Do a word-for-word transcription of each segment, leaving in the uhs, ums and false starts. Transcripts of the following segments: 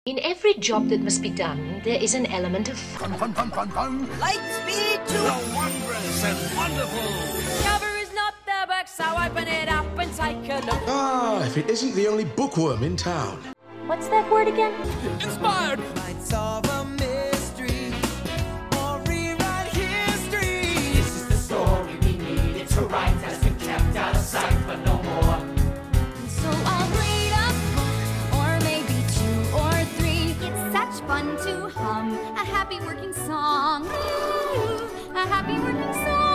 In every job that must be done, there is an element of fun. Fun, fun, fun, fun, fun. Light speed to the wondrous and wonderful. Cover is not the book, so open it up and take a look. Ah, if it isn't the only bookworm in town. What's that word again? Inspired. Might solve a mystery or rewrite history. This is the story we needed to write. Has been kept out of sight, but no more. So I'll read a book, or maybe two or three. It's such fun to hum a happy working song. Ooh, a happy working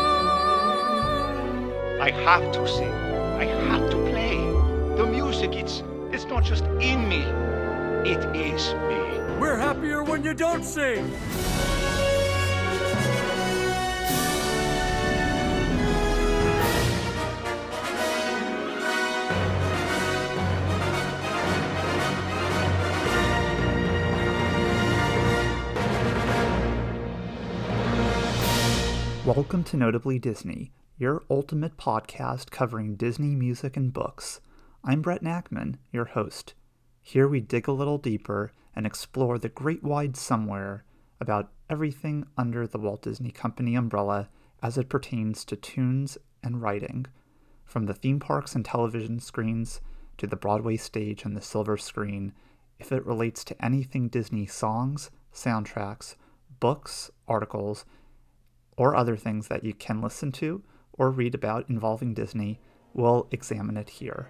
song. I have to sing. I have to play. The music, it's it's not just in me. It is me. We're happier when you don't sing. Welcome to Notably Disney, your ultimate podcast covering Disney music and books. I'm Brett Nachman, your host. Here we dig a little deeper and explore the great wide somewhere about everything under the Walt Disney Company umbrella as it pertains to tunes and writing, from the theme parks and television screens to the Broadway stage and the silver screen, if it relates to anything Disney songs, soundtracks, books, articles, or other things that you can listen to or read about involving Disney, we'll examine it here.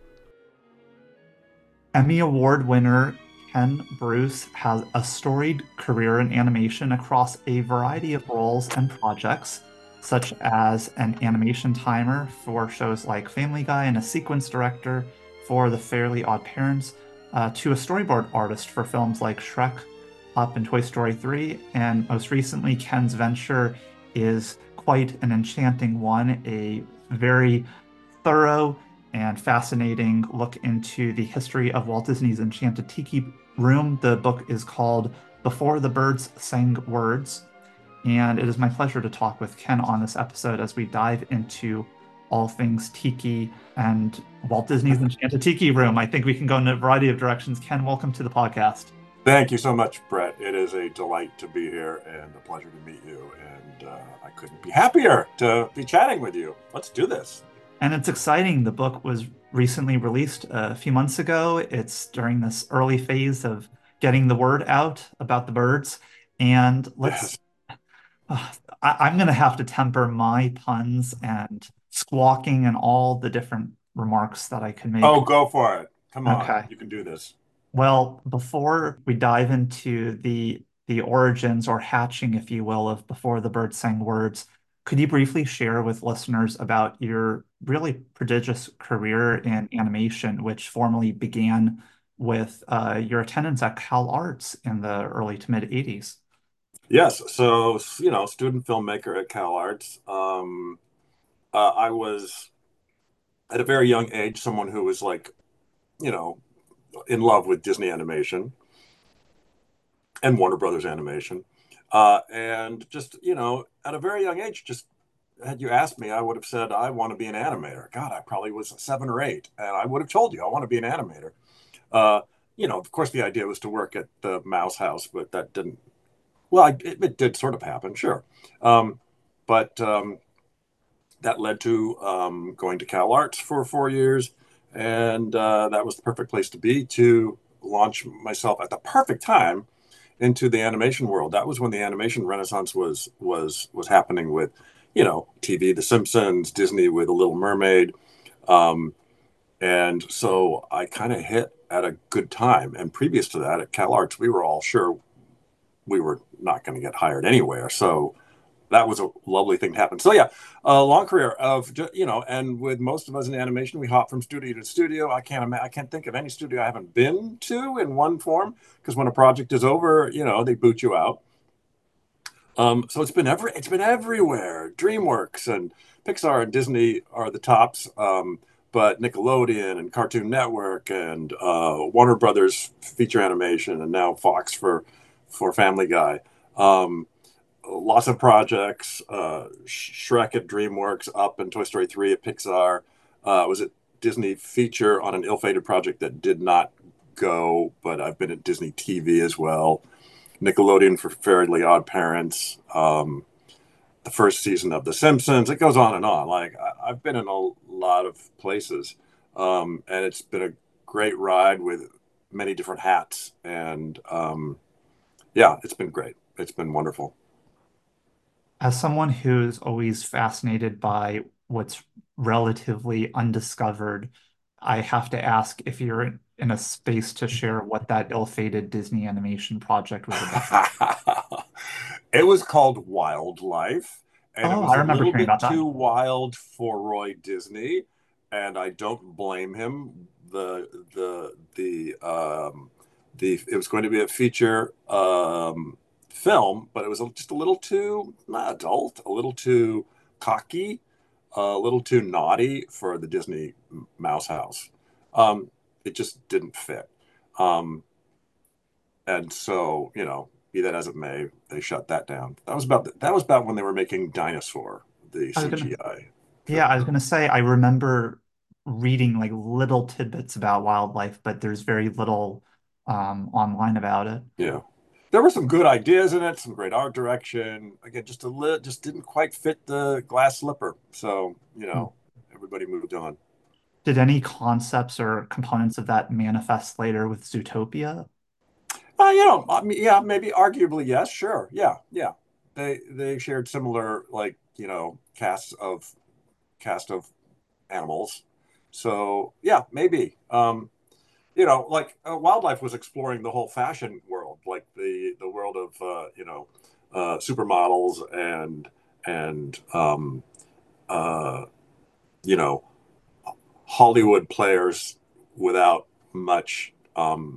Emmy Award winner Ken Bruce has a storied career in animation across a variety of roles and projects, such as an animation timer for shows like Family Guy and a sequence director for The Fairly Odd Parents, uh, to a storyboard artist for films like Shrek, Up, and Toy Story three, and most recently, Ken's venture is quite an enchanting one, a very thorough and fascinating look into the history of Walt Disney's Enchanted Tiki Room. The book is called Before the Birds Sang Words, and it is my pleasure to talk with Ken on this episode as we dive into all things Tiki and Walt Disney's Enchanted Tiki Room. I think we can go in a variety of directions. Ken, welcome to the podcast. Thank you so much, Brett. It is a delight to be here and a pleasure to meet you. And uh, I couldn't be happier to be chatting with you. Let's do this. And it's exciting. The book was recently released a few months ago. It's during this early phase of getting the word out about the birds. And let's, yes. uh, I, I'm going to have to temper my puns and squawking and all the different remarks that I can make. Oh, go for it. Come on. Okay. You can do this. Well, before we dive into the the origins or hatching, if you will, of Before the Birds Sang Words, could you briefly share with listeners about your really prodigious career in animation, which formally began with uh, your attendance at Cal Arts in the early to mid eighties? Yes. So, you know, student filmmaker at Cal Arts. Um, uh, I was, at a very young age, someone who was like, you know, in love with Disney animation and Warner Brothers animation. Uh, and just, you know, at a very young age, just had you asked me, I would have said, I want to be an animator. God, I probably was seven or eight. And I would have told you, I want to be an animator. Uh, you know, of course, the idea was to work at the Mouse House, but that didn't, well, it, it did sort of happen, sure. Um, but um, that led to um, going to Cal Arts for four years. And uh, that was the perfect place to be to launch myself at the perfect time into the animation world. That was when the animation renaissance was was was happening with, you know, T V, The Simpsons, Disney with The Little Mermaid. Um, and so I kind of hit at a good time. And previous to that, at Cal Arts, we were all sure we were not going to get hired anywhere. So that was a lovely thing to happen. So yeah, a long career of, you know, and with most of us in animation, we hop from studio to studio. I can't imagine, I can't think of any studio I haven't been to in one form, because when a project is over, you know, they boot you out. Um, so it's been every, it's been everywhere. DreamWorks and Pixar and Disney are the tops, um, but Nickelodeon and Cartoon Network and uh, Warner Brothers feature animation, and now Fox for for Family Guy. Um, Lots of projects, uh, Shrek at DreamWorks, Up, and Toy Story three at Pixar. Uh, was it Disney feature on an ill-fated project that did not Go, but I've been at Disney T V as well. Nickelodeon for Fairly Odd Parents. Um, the first season of The Simpsons. It goes on and on. Like I, I've been in a lot of places, um, and it's been a great ride with many different hats. And um, yeah, it's been great. It's been wonderful. As someone who's always fascinated by what's relatively undiscovered, I have to ask if you're in, in a space to share what that ill-fated Disney animation project was about. It was called Wildlife, and it Oh, was I a remember little hearing bit about that. too wild for Roy Disney, and I don't blame him. The the the um, the it was going to be a feature um, film, but it was just a little too not adult, a little too cocky, a little too naughty for the Disney Mouse House. Um, it just didn't fit. Um, and so, you know, be that as it may, they shut that down. That was about that was about when they were making Dinosaur, the I was gonna, C G I yeah, I was film. gonna say I remember reading like little tidbits about Wildlife, but there's very little um, online about it. Yeah. There were some good ideas in it, some great art direction. Again, just a lit, just didn't quite fit the glass slipper. So, you Hmm. know, everybody moved on. Did any concepts or components of that manifest later with Zootopia? Uh, you know, I mean, yeah, maybe arguably, yes, sure. Yeah, yeah. They they shared similar, like, you know, casts of cast of animals. So yeah, maybe. Um, you know, like uh, Wildlife was exploring the whole fashion world, like the the world of uh, you know uh, supermodels and and um, uh, you know Hollywood players without much um,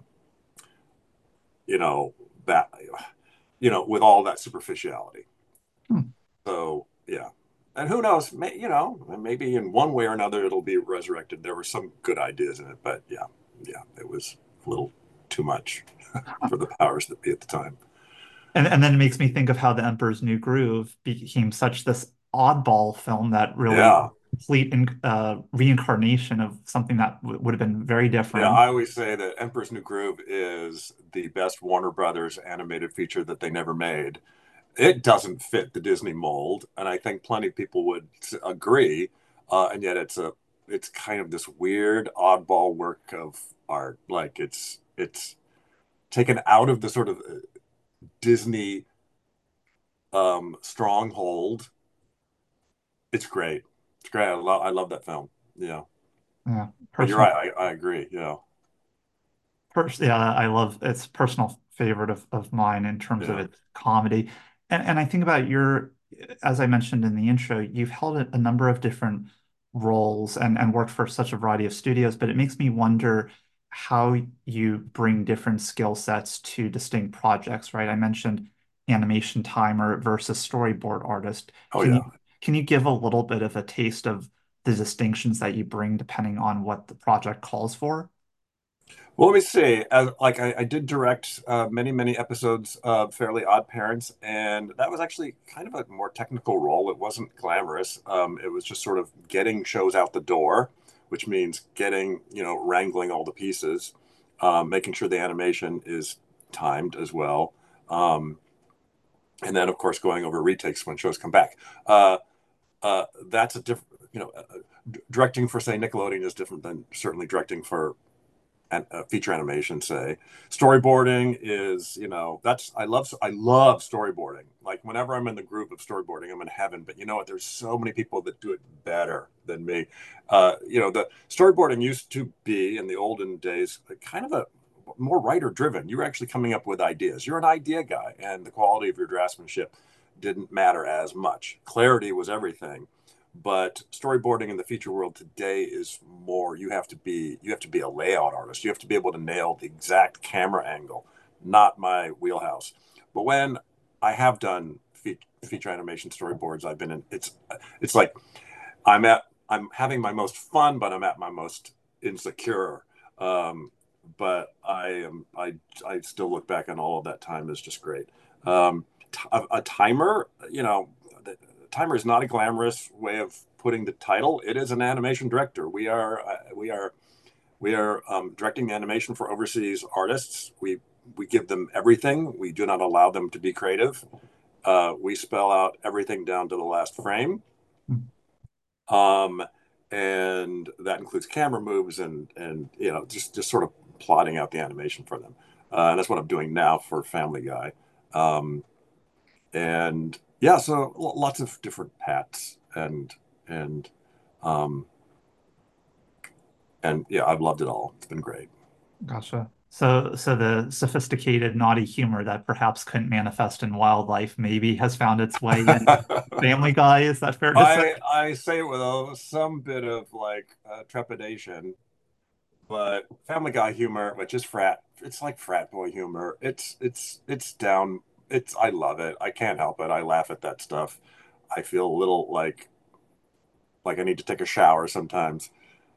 you know that you know with all that superficiality. Hmm. So yeah. And who knows? May, you know, maybe in one way or another it'll be resurrected. There were some good ideas in it, but yeah, yeah, it was a little too much for the powers that be at the time. And and then it makes me think of how The Emperor's New Groove became such this oddball film that really Yeah, complete in, uh, reincarnation of something that w would have been very yeah. different. I always say that Emperor's New Groove is the best Warner Brothers animated feature that they never made. It doesn't fit the Disney mold, and I think plenty of people would agree. Uh, and yet, it's a it's kind of this weird oddball work of art. Like it's it's taken out of the sort of Disney um, stronghold. It's great. It's great. I love I love that film. Yeah. Yeah, But you're personal. right. I, I agree. Yeah. Pers yeah, I love it's a personal favorite of, of mine in terms of Yeah. its comedy. And and I think about your, as I mentioned in the intro, you've held a, a number of different roles and, and worked for such a variety of studios, but it makes me wonder how you bring different skill sets to distinct projects, right? I mentioned animation timer versus storyboard artist. Oh Can you yeah. can you give a little bit of a taste of the distinctions that you bring depending on what the project calls for? Well, let me see. As, like I, I did direct uh, many, many episodes of Fairly Odd Parents, and that was actually kind of a more technical role. It wasn't glamorous. Um, it was just sort of getting shows out the door, which means getting, you know, wrangling all the pieces, um, making sure the animation is timed as well. Um, and then, of course, going over retakes when shows come back. Uh, uh, that's a different, you know, uh, directing for, say, Nickelodeon is different than certainly directing for and uh, feature animation. Say storyboarding is, you know, that's I love I love storyboarding. Like whenever I'm in the group of storyboarding, I'm in heaven. But you know what? There's so many people that do it better than me. Uh, you know, the storyboarding used to be in the olden days kind of a more writer driven. You were actually coming up with ideas. You're an idea guy, and the quality of your draftsmanship didn't matter as much. Clarity was everything. But storyboarding in the feature world today is more, you have to be you have to be a layout artist. You have to be able to nail the exact camera angle. Not my wheelhouse. But when I have done fe- feature animation storyboards, I've been in it's it's like i'm at I'm having my most fun, but I'm at my most insecure. um but i am i i still look back on all of that time as just great. um t- a, a timer, you know, timer is not a glamorous way of putting the title. It is an animation director. We are uh, we are We are um, directing the animation for overseas artists. We we give them everything. We do not allow them to be creative. Uh, we spell out everything down to the last frame. Um, and that includes camera moves and and you know just just sort of plotting out the animation for them. Uh, and that's what I'm doing now for Family Guy. Um, and yeah, so lots of different hats and and um, and yeah, I've loved it all. It's been great. Gotcha. So, so the sophisticated, naughty humor that perhaps couldn't manifest in wildlife maybe has found its way in Family Guy. Is that fair to I, say? I say it with uh, some bit of like uh, trepidation, but Family Guy humor, which is frat, it's like frat boy humor. It's it's it's down. It's I love it. I can't help it. I laugh at that stuff. I feel a little like like I need to take a shower sometimes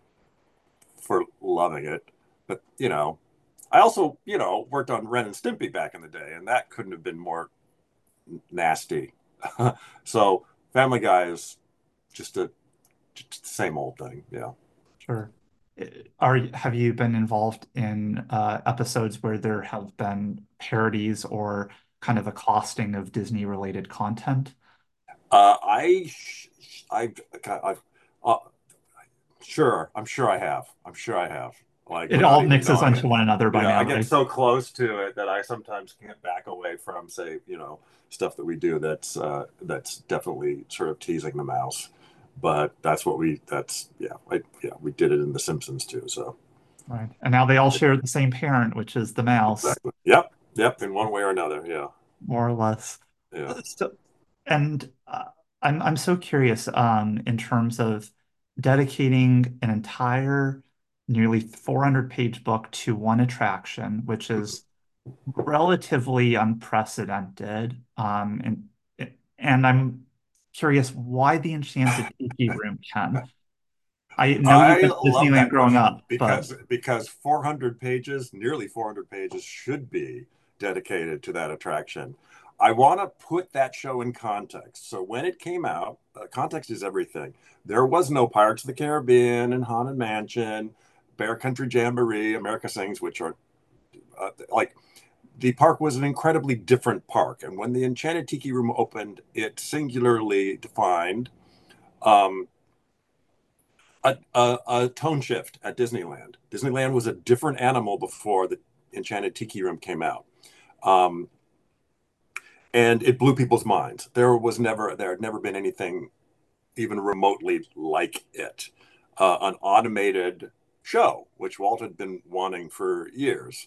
for loving it. But you know, I also you know worked on Ren and Stimpy back in the day, and that couldn't have been more nasty. So Family Guy is just a just the same old thing. Yeah. Sure. Are have you been involved in uh, episodes where there have been parodies or kind of accosting of Disney related content? Uh, I, I, I, uh, sure. I'm sure I have. I'm sure I have. Like It all mixes onto one another by you know, now, I get right? so close to it that I sometimes can't back away from, say, you know, stuff that we do that's uh, that's definitely sort of teasing the mouse. But that's what we. That's yeah. I, yeah. We did it in The Simpsons too. So. Right. And now they all share the same parent, which is the mouse. Exactly. Yep. Yep. In one way or another. Yeah. More or less. Yeah. So, and uh, I'm I'm so curious um, in terms of dedicating an entire nearly four hundred page book to one attraction, which is relatively unprecedented. Um, and and I'm curious why the Enchanted Tiki Room, Ken. I know I you've been love Disneyland that growing question up, because but because four hundred pages, nearly four hundred pages, should be dedicated to that attraction. I want to put that show in context. So when it came out, uh, context is everything. There was no Pirates of the Caribbean and Haunted Mansion, Bear Country Jamboree, America Sings, which are uh, like the park was an incredibly different park. And when the Enchanted Tiki Room opened, it singularly defined um, a, a, a tone shift at Disneyland. Disneyland was a different animal before the Enchanted Tiki Room came out. Um, and it blew people's minds. There was never, there had never been anything even remotely like it. Uh, an automated show, which Walt had been wanting for years,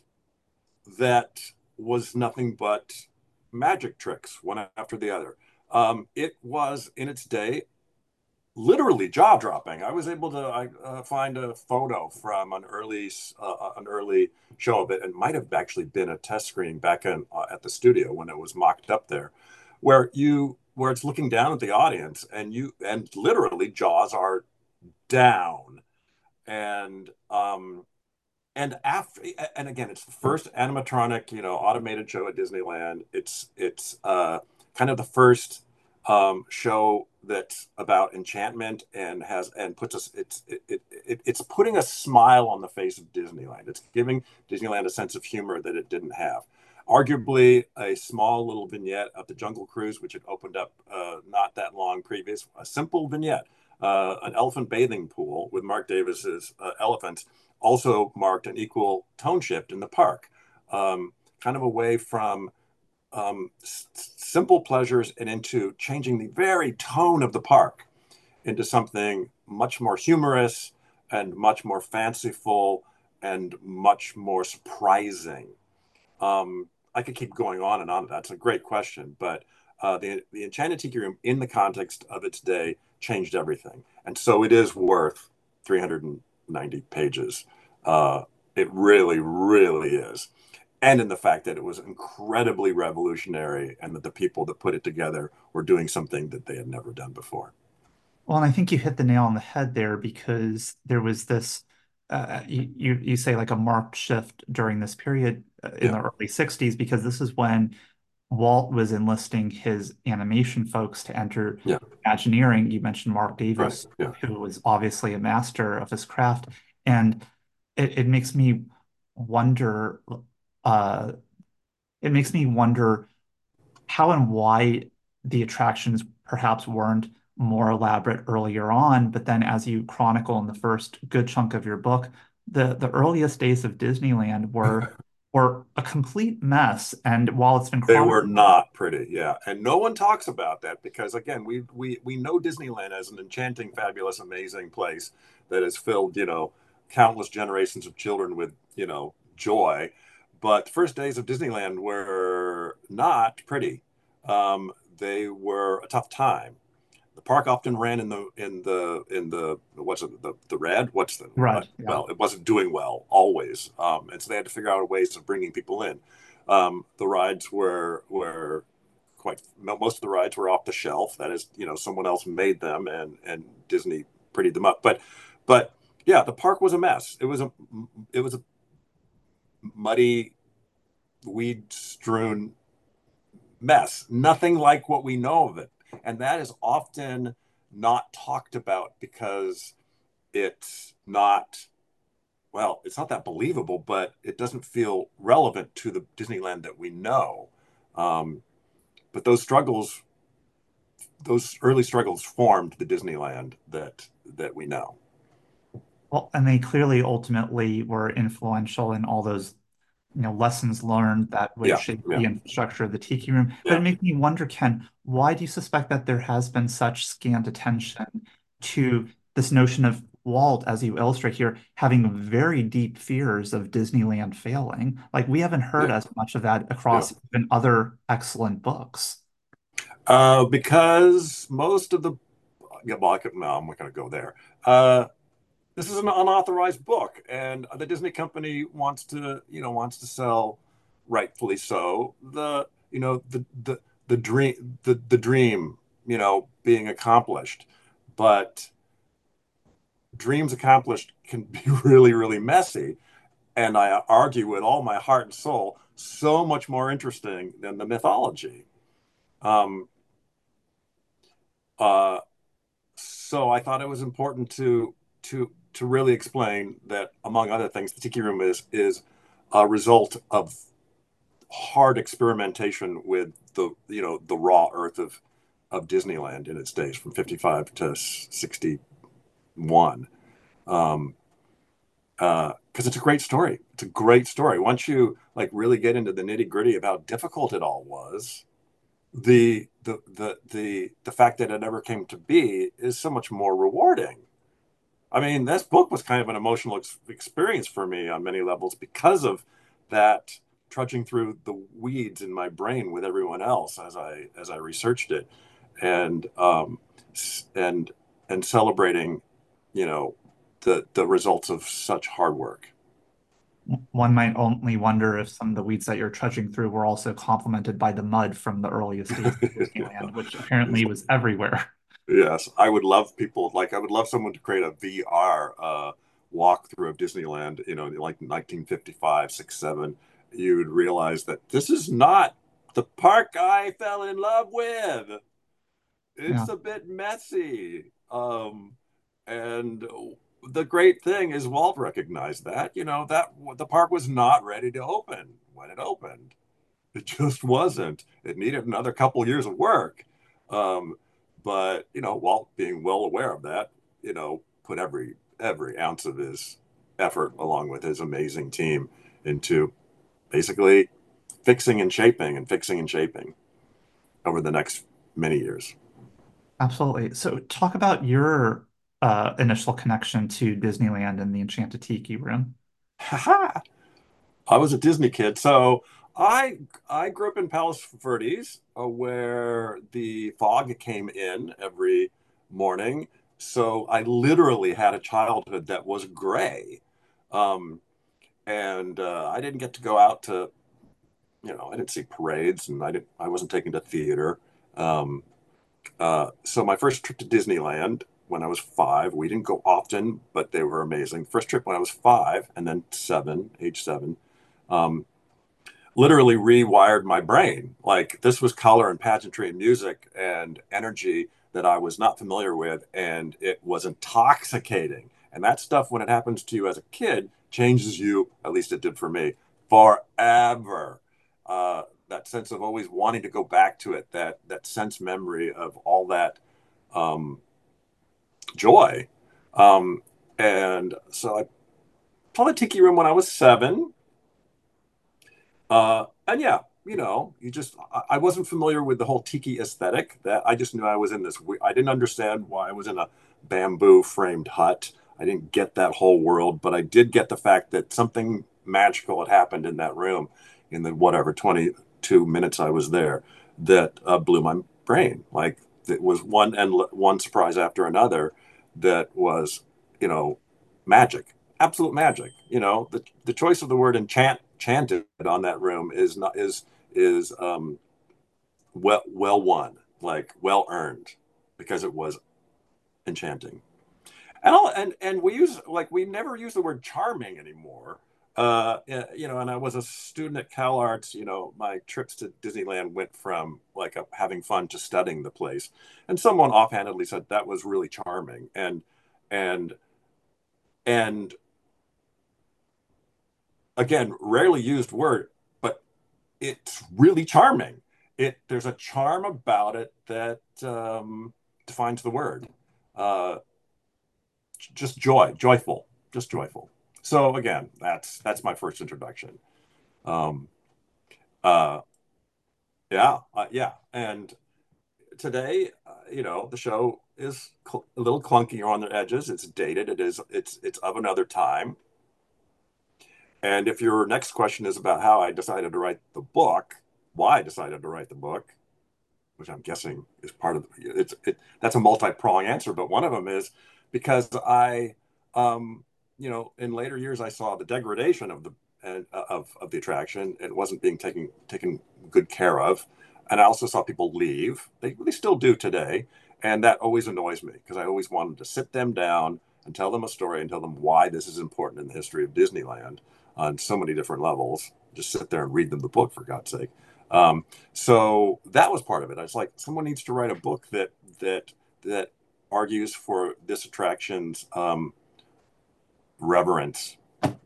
that was nothing but magic tricks, one after the other. Um, it was, in its day, literally jaw dropping. I was able to I, uh, find a photo from an early uh, an early show of it, and might have actually been a test screening back in uh, at the studio when it was mocked up there, where you where it's looking down at the audience, and you and literally jaws are down, and um and after and again, it's the first animatronic, you know, automated show at Disneyland. It's it's uh kind of the first um show that's about enchantment and has and puts us it's it, it, it it's putting a smile on the face of Disneyland. It's giving Disneyland a sense of humor that it didn't have. Arguably a small little vignette of the Jungle Cruise, which had opened up uh, not that long previous, a simple vignette, uh, an elephant bathing pool with Mark Davis's uh, elephants, also marked an equal tone shift in the park, um, kind of away from um, s- simple pleasures and into changing the very tone of the park into something much more humorous and much more fanciful and much more surprising. Um, I could keep going on and on. That's a great question, but uh, the the Enchanted Tiki Room, in the context of its day, changed everything, and so it is worth three hundred ninety pages. Uh, it really, really is. And in the fact that it was incredibly revolutionary and that the people that put it together were doing something that they had never done before. well, and I think you hit the nail on the head there because there was this, uh, you, you you say like a marked shift during this period uh, in Yeah. the early sixties because this is when Walt was enlisting his animation folks to enter Yeah. Imagineering. You mentioned Mark Right. Davis, Yeah. who was obviously a master of his craft. And it, it makes me wonder, uh, it makes me wonder how and why the attractions perhaps weren't more elaborate earlier on, but then as you chronicle in the first good chunk of your book, the the earliest days of Disneyland were were a complete mess. And while it's been They were chronicled, not pretty, yeah. And no one talks about that because again, we we we know Disneyland as an enchanting, fabulous, amazing place that has filled, you know, countless generations of children with, you know, joy. But the first days of Disneyland were not pretty. Um, they were a tough time. The park often ran in the in the in the what's it the the red what's the right, what? yeah. Well, it wasn't doing well always, um, and so they had to figure out ways of bringing people in. Um, the rides were were quite most of the rides were off the shelf. That is, you know, someone else made them and and Disney prettied them up. But but yeah, the park was a mess. It was a it was a muddy, weed strewn mess. Nothing like what we know of it. And that is often not talked about because it's not, well, it's not that believable, but it doesn't feel relevant to the Disneyland that we know. Um, but those struggles, those early struggles formed the Disneyland that that we know. Well, and they clearly ultimately were influential in all those, you know, lessons learned that would Yeah, shape yeah, the infrastructure of the Tiki Room. But it yeah. makes me wonder, Ken, why do you suspect that there has been such scant attention to this notion of Walt, as you illustrate here, having very deep fears of Disneyland failing? Like we haven't heard Yeah, as much of that yeah. across even other excellent books. Uh, because most of the, yeah, well, I could, no, I'm not going to go there. Uh, this is an unauthorized book, and the Disney company wants to, you know, wants to sell, rightfully so, the, you know, the the the dream, the the dream, you know, being accomplished, but dreams accomplished can be really, really messy, and I argue with all my heart and soul, so much more interesting than the mythology. Um, uh, so I thought it was important to to to really explain that, among other things, the Tiki Room is is a result of hard experimentation with the you know the raw earth of of Disneyland in its days from fifty-five to sixty-one. Um, uh, because it's a great story. It's a great story. Once you like really get into the nitty gritty of how difficult it all was, the the the the the fact that it never came to be is so much more rewarding. I mean, this book was kind of an emotional ex- experience for me on many levels because of that trudging through the weeds in my brain with everyone else as I as I researched it, and um, and and celebrating, you know, the the results of such hard work. One might only wonder if some of the weeds that you're trudging through were also complemented by the mud from the earliest days of Disneyland, which apparently was everywhere. Yes, I would love people like I would love someone to create a V R uh, walkthrough of Disneyland. You know, like nineteen fifty-five, six, seven. You would realize that this is not the park I fell in love with. Yeah. It's a bit messy. Um, and the great thing is Walt recognized that. You know that the park was not ready to open when it opened. It just wasn't. It needed another couple years of work. Um, but you know, Walt, being well aware of that, you know, put every every ounce of his effort, along with his amazing team, into basically fixing and shaping and fixing and shaping over the next many years. Absolutely. So talk about your uh, initial connection to Disneyland and the Enchanted Tiki Room. Ha I was a Disney kid, so I I grew up in Palos Verdes, uh, where the fog came in every morning. So I literally had a childhood that was gray, um, and uh, I didn't get to go out to, you know, I didn't see parades, and I didn't I wasn't taken to theater. Um, uh, so my first trip to Disneyland when I was five, we didn't go often, but they were amazing. First trip when I was five, and then seven, age seven. Um, literally rewired my brain. Like this was color and pageantry and music and energy that I was not familiar with, and it was intoxicating. And that stuff, when it happens to you as a kid, changes you, at least it did for me, forever. Uh, that sense of always wanting to go back to it, that that sense memory of all that um, joy. Um, and so I saw the Tiki Room when I was seven. Uh, and yeah, you know, you just, I, I wasn't familiar with the whole Tiki aesthetic. That I just knew I was in this, I didn't understand why I was in a bamboo framed hut. I didn't get that whole world, but I did get the fact that something magical had happened in that room in the whatever twenty-two minutes I was there that uh, blew my brain. Like it was one and one surprise after another that was, you know, magic, absolute magic. You know, the the choice of the word enchant, enchanted on that room is not is is um, well well won, like well earned, because it was enchanting. And all, and and we use like we never use the word charming anymore. Uh, you know, and I was a student at CalArts. You know, my trips to Disneyland went from like a, having fun to studying the place. And someone offhandedly said that was really charming. And and and again, rarely used word, but it's really charming. It there's a charm about it that um, defines the word. Uh, just joy, joyful, just joyful. So again, that's that's my first introduction. Um, uh, yeah, uh, yeah. And today, uh, you know, the show is cl- a little clunkier on the edges. It's dated. It is. It's it's of another time. And if your next question is about how I decided to write the book, why I decided to write the book, which I'm guessing is part of the, it's it. That's a multi-pronged answer, but one of them is because I. Um, you know, in later years, I saw the degradation of the uh, of of the attraction. It wasn't being taken taken good care of, and I also saw people leave. They they still do today, and that always annoys me because I always wanted to sit them down and tell them a story and tell them why this is important in the history of Disneyland on so many different levels. Just sit there and read them the book, for God's sake. Um, so that was part of it. I was like, someone needs to write a book that that that argues for this attraction's um, reverence,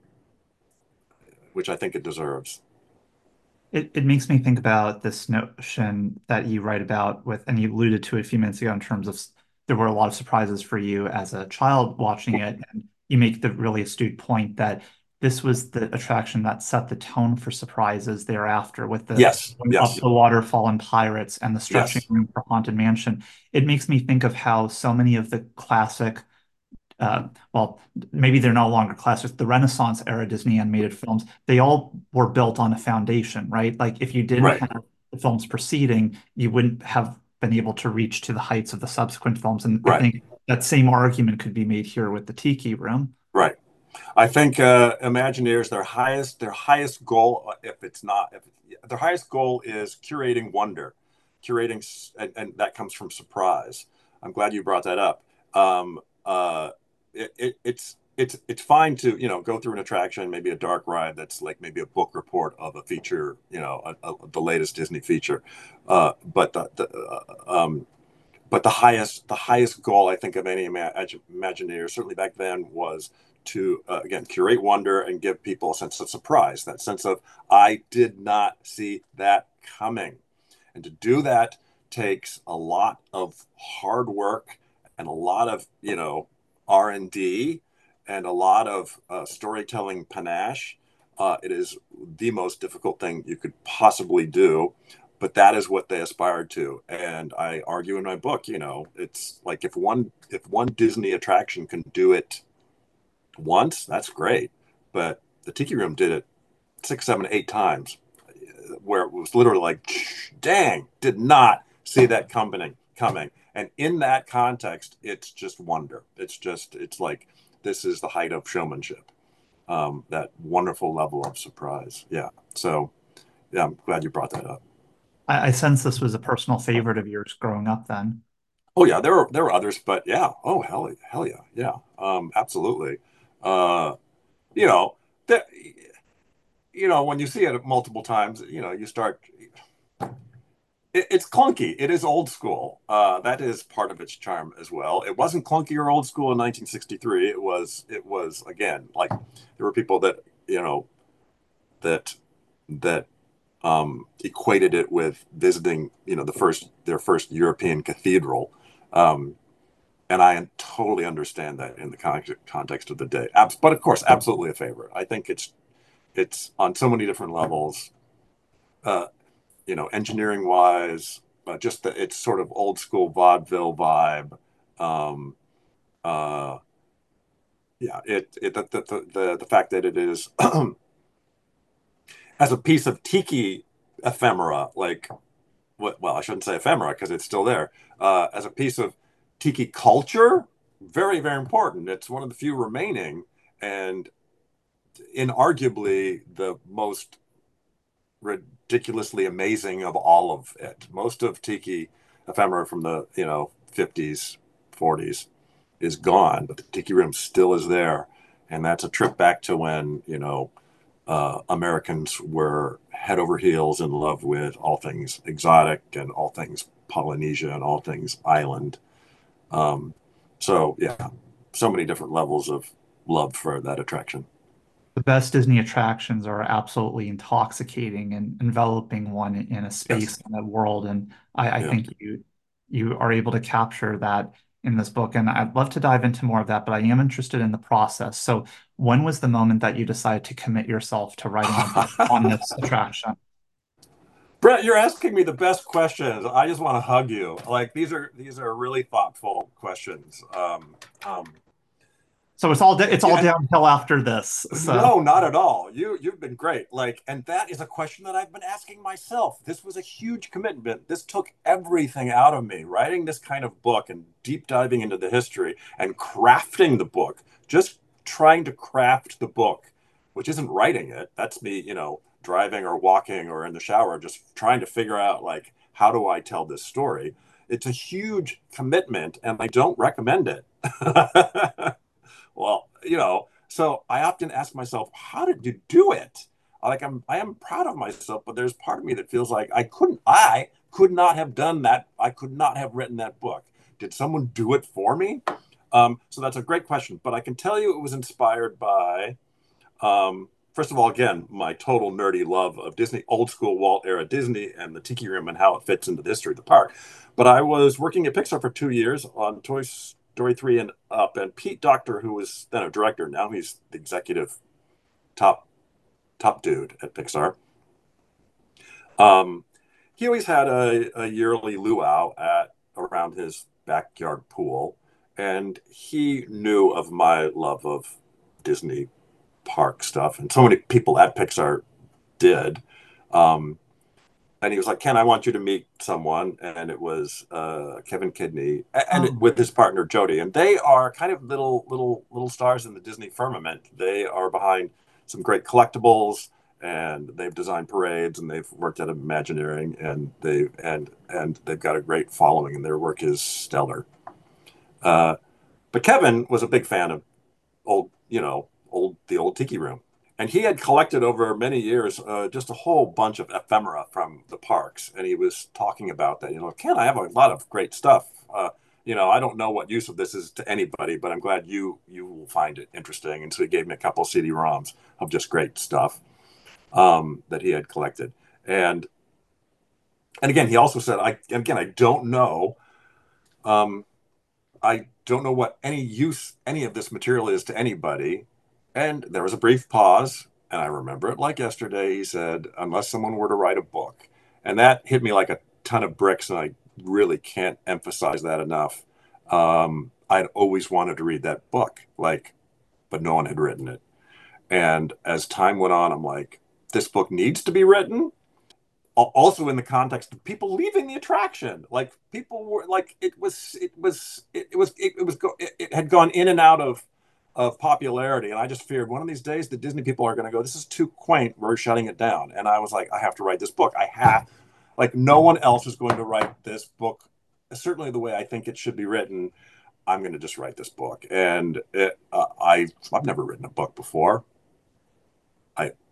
which I think it deserves. It, it makes me think about this notion that you write about with, and you alluded to it a few minutes ago in terms of there were a lot of surprises for you as a child watching it. And you make the really astute point that this was the attraction that set the tone for surprises thereafter with the yes, yes. up the waterfall and Pirates and the stretching yes. room for Haunted Mansion. It makes me think of how so many of the classic Uh, well, maybe they're no longer classics. The Renaissance era Disney animated films, they all were built on a foundation, right? Like if you didn't right. have the films preceding, you wouldn't have been able to reach to the heights of the subsequent films. And right. I think that same argument could be made here with the Tiki Room. Right. I think uh, Imagineers, their highest, their highest goal, if it's not, if it, their highest goal is curating wonder, curating, and, and that comes from surprise. I'm glad you brought that up. Um, uh, It, it, it's it's it's fine to you know go through an attraction, maybe a dark ride that's like maybe a book report of a feature, you know, a, a, the latest Disney feature, uh, but the, the uh, um, but the highest the highest goal I think of any ima- Imagineer, certainly back then, was to uh, again curate wonder and give people a sense of surprise, that sense of I did not see that coming, and to do that takes a lot of hard work and a lot of you know. R and D and a lot of uh, storytelling panache. Uh, it is the most difficult thing you could possibly do, but that is what they aspired to. And I argue in my book, you know, it's like if one if one Disney attraction can do it once, that's great. But the Tiki Room did it six, seven, eight times, where it was literally like, dang, did not see that coming coming. And in that context, it's just wonder. It's just, it's like, this is the height of showmanship. Um, that wonderful level of surprise. Yeah. So, yeah, I'm glad you brought that up. I, I sense this was a personal favorite of yours growing up then. Oh, yeah, there were, there were others, but yeah. Oh, hell, hell yeah. Yeah, um, absolutely. Uh, you know, that, you know, when you see it multiple times, you know, you start, it, it's clunky. It is old school. Uh, that is part of its charm as well. It wasn't clunky or old school in nineteen sixty-three. It was, it was again, like there were people that, you know, that, that um, equated it with visiting, you know, the first, their first European cathedral. Um, and I totally understand that in the con- context of the day. Abs- but of course, absolutely a favorite. I think it's, it's on so many different levels. Uh, you know, engineering wise, uh, just the, it's sort of old school vaudeville vibe. Um, uh, yeah, it, it the, the, the, the fact that it is as a piece of tiki ephemera, like, what, well, I shouldn't say ephemera because it's still there, uh, as a piece of tiki culture, very, very important. It's one of the few remaining and inarguably the most ridiculously amazing of all of it. Most of tiki ephemera from the, you know, fifties, forties is gone, but the tiki room still is there. And that's a trip back to when, you know, uh, Americans were head over heels in love with all things exotic and all things Polynesia and all things island. Um, so yeah, so many different levels of love for that attraction. The best Disney attractions are absolutely intoxicating and enveloping one in a space Yes. and a world. And I, I Yeah. think you you are able to capture that in this book. And I'd love to dive into more of that, but I am interested in the process. So when was the moment that you decided to commit yourself to writing a book on this attraction? Brett, you're asking me the best questions. I just want to hug you. Like these are these are really thoughtful questions. Um, um, So it's all it's all Yeah. downhill after this. So No, not at all. You you've been great. Like, and that is a question that I've been asking myself. This was a huge commitment. This took everything out of me. Writing this kind of book and deep diving into the history and crafting the book. Just trying to craft the book, which isn't writing it. That's me, you know, driving or walking or in the shower, just trying to figure out like how do I tell this story. It's a huge commitment, and I don't recommend it. Well, you know, so I often ask myself, how did you do it? Like I'm, I am proud of myself, but there's part of me that feels like I couldn't, I could not have done that. I could not have written that book. Did someone do it for me? Um, so that's a great question, but I can tell you it was inspired by, um, first of all, again, my total nerdy love of Disney, old school Walt era Disney and the Tiki Room and how it fits into the history of the park. But I was working at Pixar for two years on Toy Story three and up, and Pete Docter, who was then a director, now he's the executive top top dude at Pixar. Um, he always had a, a yearly luau at around his backyard pool, and he knew of my love of Disney park stuff, and so many people at Pixar did. Um, and he was like, Ken, I want you to meet someone. And it was uh, Kevin Kidney and Oh. with his partner, Jody. And they are kind of little, little, little stars in the Disney firmament. They are behind some great collectibles, and they've designed parades, and they've worked at Imagineering, and they and and they've got a great following, and their work is stellar. Uh, but Kevin was a big fan of old, you know, old the old Tiki Room. And he had collected over many years uh, just a whole bunch of ephemera from the parks. And he was talking about that. You know, Ken, I have a lot of great stuff. Uh, you know, I don't know what use of this is to anybody, but I'm glad you you will find it interesting. And so he gave me a couple of C D ROMs of just great stuff um, that he had collected. And and again, he also said, I again, I don't know. Um, I don't know what any use any of this material is to anybody. And there was a brief pause, and I remember it like yesterday. He said, unless someone were to write a book. And that hit me like a ton of bricks, and I really can't emphasize that enough. Um, I'd always wanted to read that book, like, but no one had written it. And as time went on, I'm like, this book needs to be written. Also in the context of people leaving the attraction, like people were like, it was, it was, it, it was, it, it was, it, it had gone in and out of of popularity. And I just feared one of these days the Disney people are going to go, this is too quaint, we're shutting it down. And I was like, I have to write this book. I have, like, no one else is going to write this book, certainly the way I think it should be written. I'm going to just write this book. And it, uh, I, I've never written a book before. I,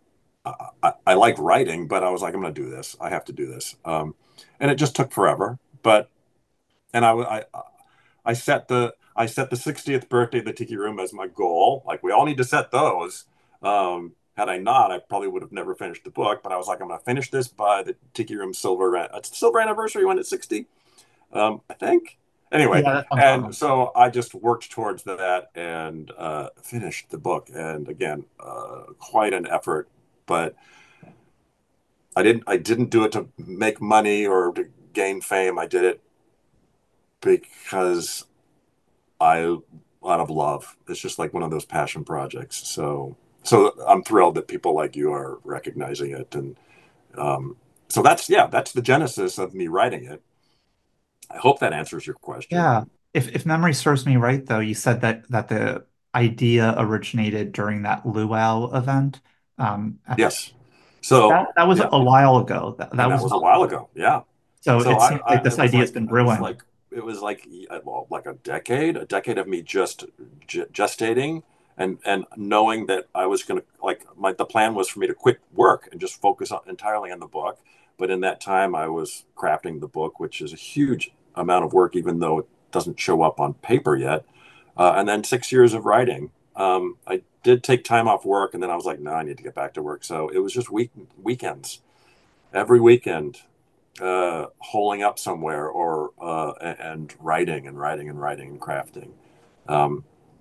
I, I like writing, but I was like, I'm going to do this. I have to do this. Um, and it just took forever. But and I, I I set the I set the sixtieth birthday of the Tiki Room as my goal. Like we all need to set those. Um, had I not, I probably would have never finished the book. But I was like, I'm going to finish this by the Tiki Room silver uh, silver anniversary when it's sixty. Um, I think. Anyway, Yeah, that sounds and fun. so I just worked towards that and uh, finished the book. And again, uh, quite an effort, but I didn't. I didn't do it to make money or to gain fame. I did it because I, out of love. It's just like one of those passion projects. So, so I'm thrilled that people like you are recognizing it, and um, so that's yeah, that's the genesis of me writing it. I hope that answers your question. Yeah. If if memory serves me right, though, you said that that the idea originated during that Luau event. Um, at- Yes. So that that was yeah, a while ago. That, that and that was was a while ago. Yeah. So So it I, seems I like this it was idea has like been it was brewing. like it was like well, like a decade, a decade of me just ge- gestating and and knowing that I was going to like my the plan was for me to quit work and just focus on, entirely on the book. But in that time, I was crafting the book, which is a huge amount of work, even though it doesn't show up on paper yet. Uh, and then six years of writing. Um, I did take time off work, and then I was like, no, I need to get back to work. So it was just week weekends, every weekend, uh, holing up somewhere or uh, and writing and writing and writing and crafting. Um,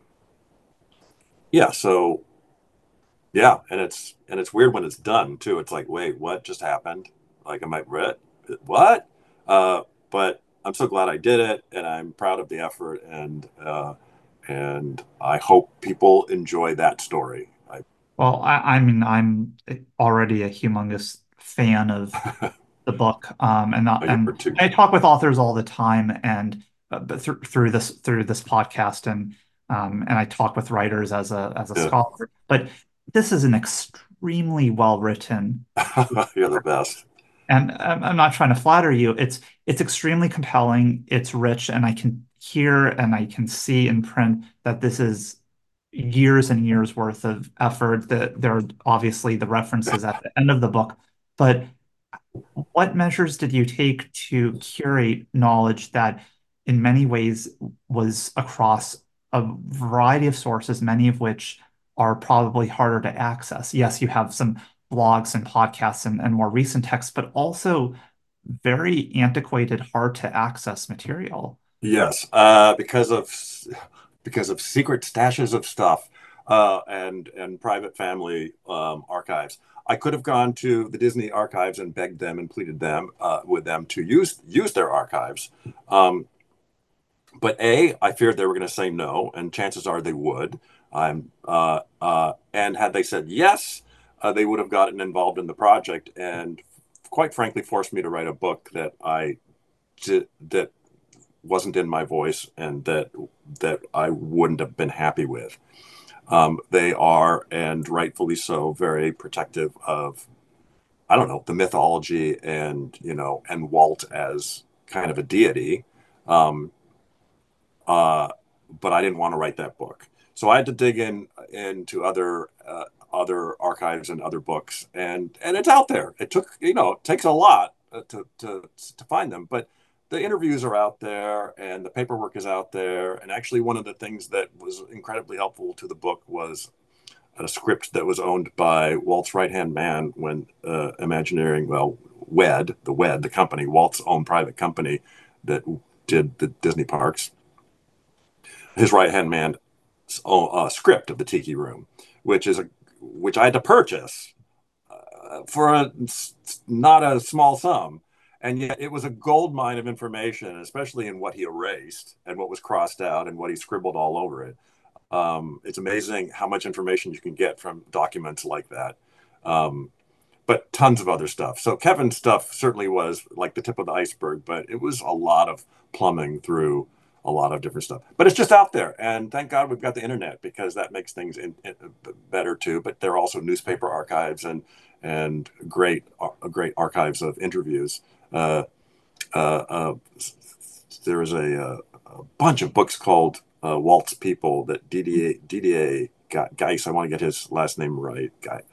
yeah, so yeah, and it's and it's weird when it's done too. It's like, wait, what just happened? Like, am I what? What? Uh, but I'm so glad I did it, and I'm proud of the effort, and uh, and I hope people enjoy that story. I, Well, I, I mean, I'm already a humongous fan of the book, um, and not, you're and too. I talk with authors all the time, and uh, but through through this through this podcast, and um, and I talk with writers as a as a Yeah. scholar. But this is an extremely well written, You're the best. and I'm, I'm not trying to flatter you. It's it's extremely compelling. It's rich, and I can hear and I can see in print that this is years and years worth of effort. That there are obviously the references at the end of the book, but what measures did you take to curate knowledge that in many ways was across a variety of sources, many of which are probably harder to access? Yes, you have some blogs and podcasts and, and more recent texts, but also very antiquated, hard to access material. Yes, uh, because of because of secret stashes of stuff uh, and and private family um, archives. I could have gone to the Disney archives and begged them and pleaded them uh, with them to use use their archives. Um, but A, I feared they were going to say no, and chances are they would. I'm uh, uh, and had they said yes, uh, they would have gotten involved in the project and, quite frankly, forced me to write a book that I did, that wasn't in my voice and that that I wouldn't have been happy with. Um, they are, and rightfully so, very protective of, I don't know, the mythology and, you know, and Walt as kind of a deity. Um, uh, but I didn't want to write that book. So I had to dig in into other uh, other archives and other books, and and it's out there. It took, you know, it takes a lot to to to find them, but the interviews are out there and the paperwork is out there. And actually, one of the things that was incredibly helpful to the book was a script that was owned by Walt's right-hand man when uh, Imagineering, well, W E D, the W E D, the company, Walt's own private company that did the Disney parks. His right-hand man uh, script of the Tiki Room, which is a which I had to purchase uh, for a not a small sum. And yet it was a gold mine of information, especially in what he erased and what was crossed out and what he scribbled all over it. Um, it's amazing how much information you can get from documents like that. Um, but tons of other stuff. So Kevin's stuff certainly was like the tip of the iceberg, but it was a lot of plumbing through a lot of different stuff. But it's just out there. And thank God we've got the internet, because that makes things in, in, better too. But there are also newspaper archives and and great, uh, great archives of interviews. Uh, uh, uh, there is a, a, a bunch of books called uh, Walt's People that D D A, D D A Geis, I want to get his last name right, Guy,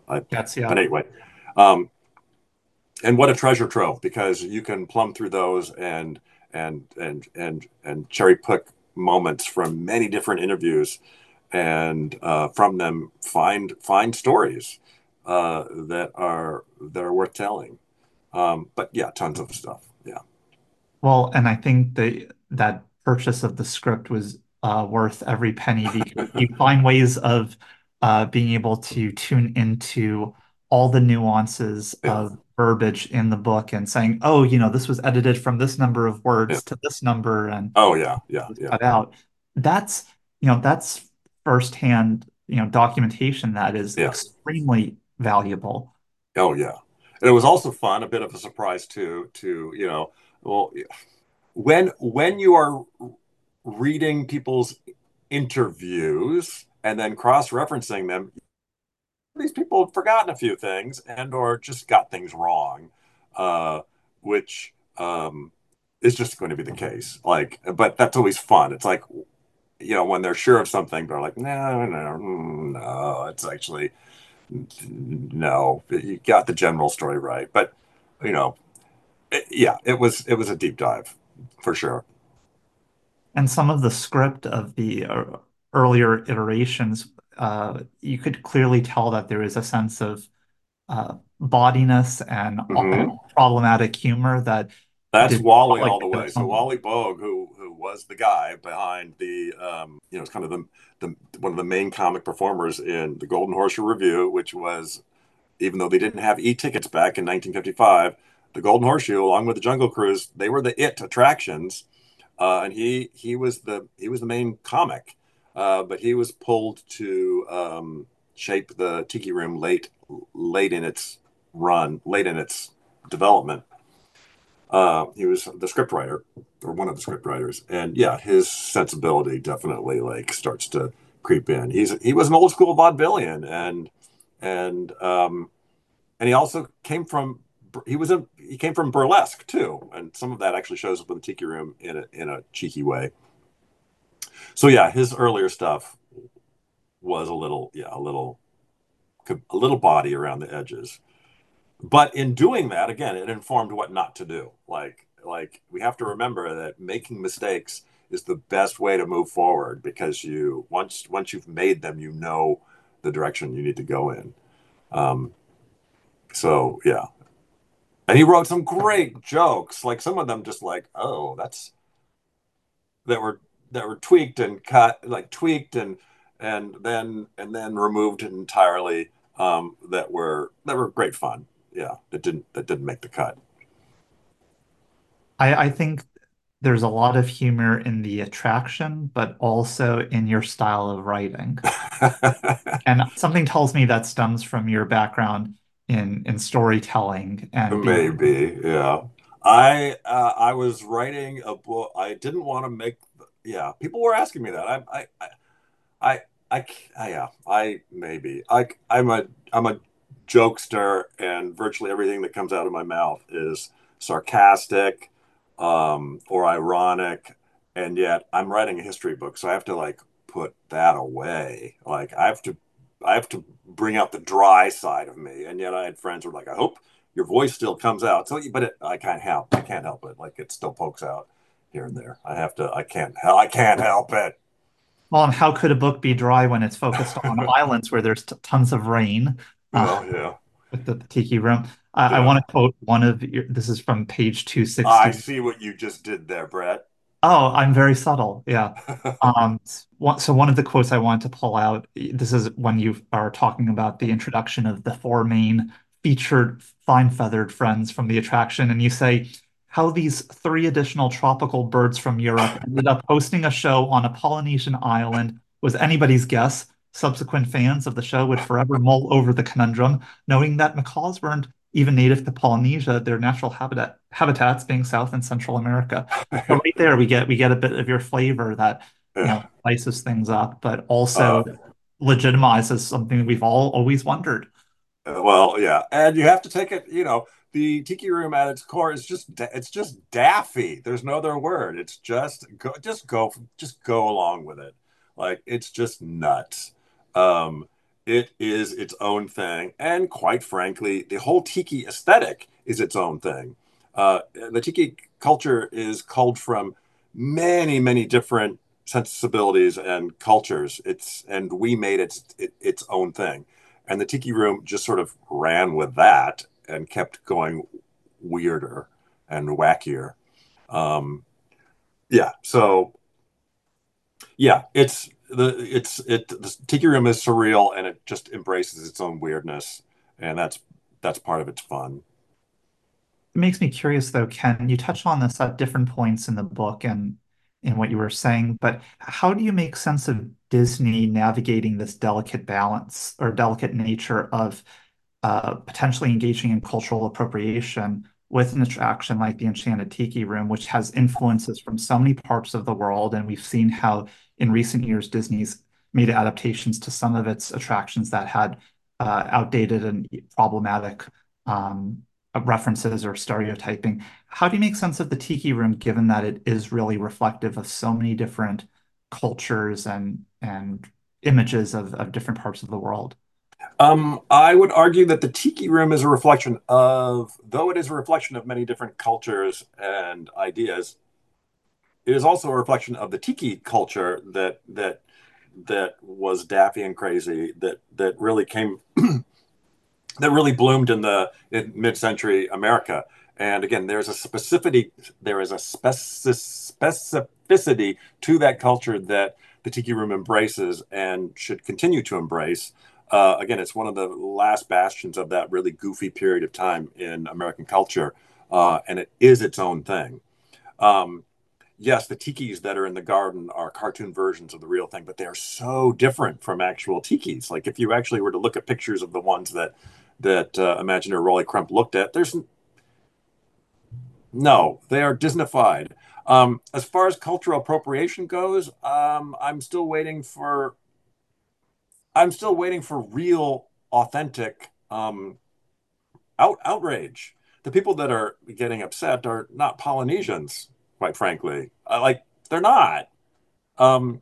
I, Yes, yeah. But anyway, um, and what a treasure trove, because you can plumb through those and and and and and cherry pick moments from many different interviews, and uh, from them find find stories uh, that are that are worth telling. Um, but yeah, tons of stuff. Yeah. Well, and I think the that purchase of the script was uh, worth every penny because you find ways of uh, being able to tune into all the nuances Yeah. of verbiage in the book and saying, oh, you know, this was edited from this number of Yeah. words to this number and Oh yeah, yeah, yeah. cut out. That's, you know, that's firsthand, you know, documentation that is Yeah. extremely valuable. Oh yeah. And it was also fun, a bit of a surprise too, to, you know, well, when when you are reading people's interviews and then cross-referencing them, these people have forgotten a few things and or just got things wrong, uh, which um, is just going to be the case. Like, but that's always fun. It's like, you know, when they're sure of something, they're like, no, no, no, it's actually no. You got the general story right, but you know, it, yeah, it was it was a deep dive for sure. And some of the script of the uh, earlier iterations, uh, you could clearly tell that there is a sense of uh, bodiness and Mm-hmm. problematic humor that That's did Wally like all the way. So Wally Bogue, who who was the guy behind the, um, you know, it's kind of the, the one of the main comic performers in the Golden Horseshoe Revue, which was, even though they didn't have e-tickets back in nineteen fifty-five, the Golden Horseshoe, along with the Jungle Cruise, they were the it attractions, uh, and he he was the he was the main comic, uh, but he was pulled to um, shape the Tiki Room late late in its run, late in its development. Uh, he was the script writer, or one of the script writers, and yeah, his sensibility definitely like starts to creep in. He's he was an old school vaudevillian, and and um, and he also came from he was a he came from burlesque too, and some of that actually shows up in the Tiki Room in a in a cheeky way. So yeah, his earlier stuff was a little yeah a little a little body around the edges. But in doing that, again, it informed what not to do. Like, like we have to remember that making mistakes is the best way to move forward, because you once once you've made them, you know the direction you need to go in. Um, so yeah, and he wrote some great jokes. Like some of them, just like, oh, that's that were that were tweaked and cut, like tweaked and and then and then removed entirely. Um, that were that were great fun. Yeah, that didn't that didn't make the cut. I, I think there's a lot of humor in the attraction, but also in your style of writing. And something tells me that stems from your background in in storytelling and being... Maybe, yeah. I uh, I was writing a book. I didn't want to make. Yeah, people were asking me that. I I I I, I, I yeah. I maybe I I'm a I'm a jokester, and virtually everything that comes out of my mouth is sarcastic um, or ironic, and yet I'm writing a history book, so I have to like put that away. Like I have to, I have to bring out the dry side of me, and yet I had friends who were like, "I hope your voice still comes out." So, but it, I can't help, I can't help it. Like it still pokes out here and there. I have to, I can't, I can't help it. Well, and how could a book be dry when it's focused on islands where there's t tons of rain? Oh, yeah. With the, the Tiki Room. Uh, yeah. I want to quote one of your, this is from page two sixty. I see what you just did there, Brett. Oh, I'm very subtle. Yeah. um, so one of the quotes I wanted to pull out, this is when you are talking about the introduction of the four main featured fine-feathered friends from the attraction, and you say, how these three additional tropical birds from Europe ended up hosting a show on a Polynesian island was anybody's guess. Subsequent fans of the show would forever mull over the conundrum, knowing that macaws weren't even native to Polynesia, their natural habitat habitats being South and Central America. So right there, we get we get a bit of your flavor that you know spices things up, but also uh, legitimizes something that we've all always wondered. Well, yeah, and you have to take it. You know, the Tiki Room at its core is just it's just daffy. There's no other word. It's just go, just go, just go along with it. Like it's just nuts. Um, it is its own thing. And quite frankly, the whole tiki aesthetic is its own thing. Uh, the tiki culture is culled from many, many different sensibilities and cultures. It's and we made it, it its own thing. And the tiki room just sort of ran with that and kept going weirder and wackier. Um, yeah, so yeah, it's the it's it the tiki room is surreal and it just embraces its own weirdness, and that's that's part of its fun. It makes me curious though, Ken, you touched on this at different points in the book and in what you were saying, but how do you make sense of Disney navigating this delicate balance or delicate nature of uh, potentially engaging in cultural appropriation with an attraction like the Enchanted Tiki Room, which has influences from so many parts of the world? And we've seen how in recent years Disney's made adaptations to some of its attractions that had uh, outdated and problematic um, references or stereotyping. How do you make sense of the Tiki Room, given that it is really reflective of so many different cultures and and images of, of different parts of the world? Um, I would argue that the Tiki Room is a reflection of, though it is a reflection of many different cultures and ideas, it is also a reflection of the Tiki culture that that that was daffy and crazy, that that really came that really bloomed in the in mid-century America. And again, there's a specificity, there is a speci- specificity to that culture that the Tiki Room embraces and should continue to embrace. Uh, again, it's one of the last bastions of that really goofy period of time in American culture, uh, and it is its own thing. Um, yes, the tikis that are in the garden are cartoon versions of the real thing, but they are so different from actual tikis. Like if you actually were to look at pictures of the ones that that uh, Imagineer Rolly Crump looked at, there's no, they are Disneyfied. Um, as far as cultural appropriation goes, um, I'm still waiting for I'm still waiting for real, authentic um, out outrage. The people that are getting upset are not Polynesians, quite frankly. Uh, like they're not. Um,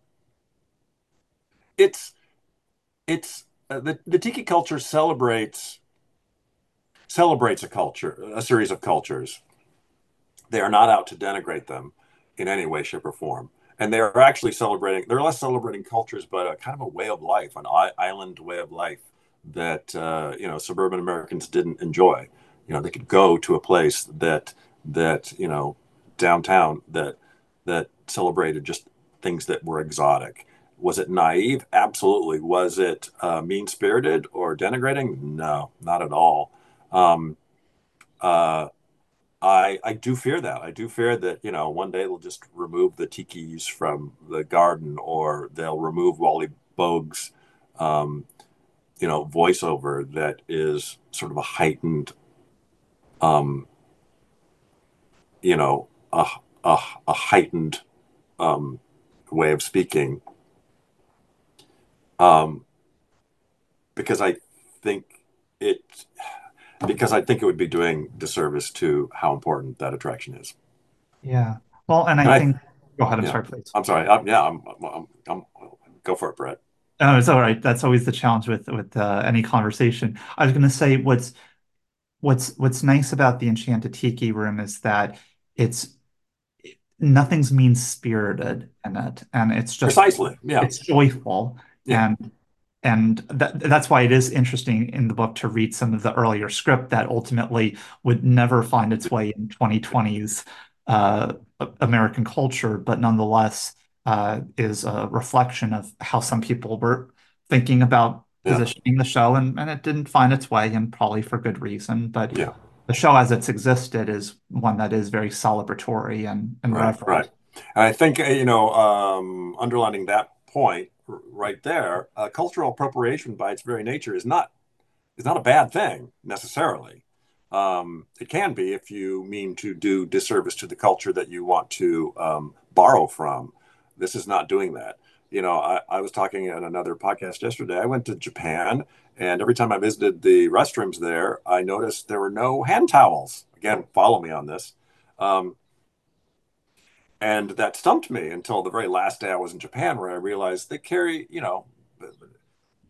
it's it's uh, the the tiki culture celebrates celebrates a culture, a series of cultures. They are not out to denigrate them in any way, shape, or form. And they're actually celebrating, they're less celebrating cultures, but a kind of a way of life, an island way of life that, uh, you know, suburban Americans didn't enjoy. You know, they could go to a place that, that, you know, downtown that, that celebrated just things that were exotic. Was it naive? Absolutely. Was it uh, mean-spirited or denigrating? No, not at all. Um, uh, I I do fear that. I do fear that, you know, one day they'll just remove the tikis from the garden, or they'll remove Wally Bogue's, um, you know, voiceover that is sort of a heightened, um, you know, a a, a heightened um, way of speaking, um, because I think it because I think it would be doing disservice to how important that attraction is. Yeah. Well, and I And I, think, go ahead. I'm yeah, sorry, please. I'm sorry. I'm, yeah, I'm, I'm, I'm, go for it, Brett. Oh, it's all right. That's always the challenge with with uh, any conversation. I was going to say what's what's what's nice about the Enchanted Tiki Room is that it's nothing's mean-spirited in it, and it's just Precisely. Yeah. it's joyful, Yeah. and and that that's why it is interesting in the book to read some of the earlier script that ultimately would never find its way in twenty twenties uh, American culture, but nonetheless uh, is a reflection of how some people were thinking about Yeah. positioning the show, and, and it didn't find its way, and probably for good reason. But Yeah. the show as it's existed is one that is very celebratory and, and Right. reverent. Right. And I think, uh, you know, um, underlining that point r- right there, uh, cultural appropriation by its very nature is not is not a bad thing necessarily. Um, it can be if you mean to do disservice to the culture that you want to um, borrow from. This is not doing that. You know, I, I was talking in another podcast yesterday. I went to Japan, and every time I visited the restrooms there, I noticed there were no hand towels. Again, follow me on this. Um, and that stumped me until the very last day I was in Japan, where I realized they carry, you know,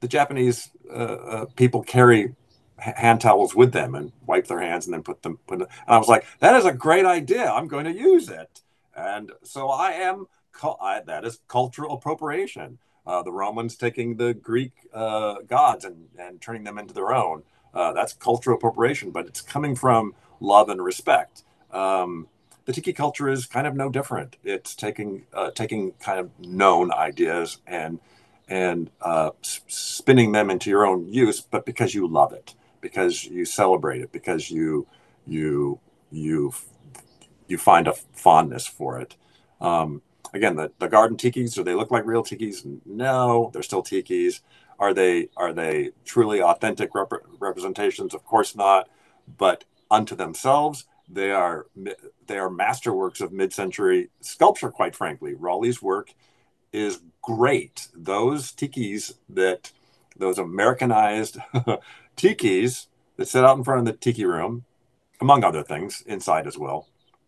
the Japanese uh, uh, people carry hand towels with them and wipe their hands and then put them. Put them and I was like, that is a great idea. I'm going to use it. And so I am. I, that is cultural appropriation. Uh, the Romans taking the Greek uh, gods and, and turning them into their own. Uh, that's cultural appropriation, but it's coming from love and respect. Um, the tiki culture is kind of no different. It's taking uh, taking kind of known ideas and and uh, spinning them into your own use, but because you love it, because you celebrate it, because you you you you find a fondness for it. Um, Again, the, the garden tikis, do they look like real tikis? No, they're still tikis. Are they are they truly authentic rep representations? Of course not. But unto themselves, they are they are masterworks of mid-century sculpture, quite frankly. Raleigh's work is great. Those tikis that, those Americanized tikis that sit out in front of the tiki room, among other things, inside as well,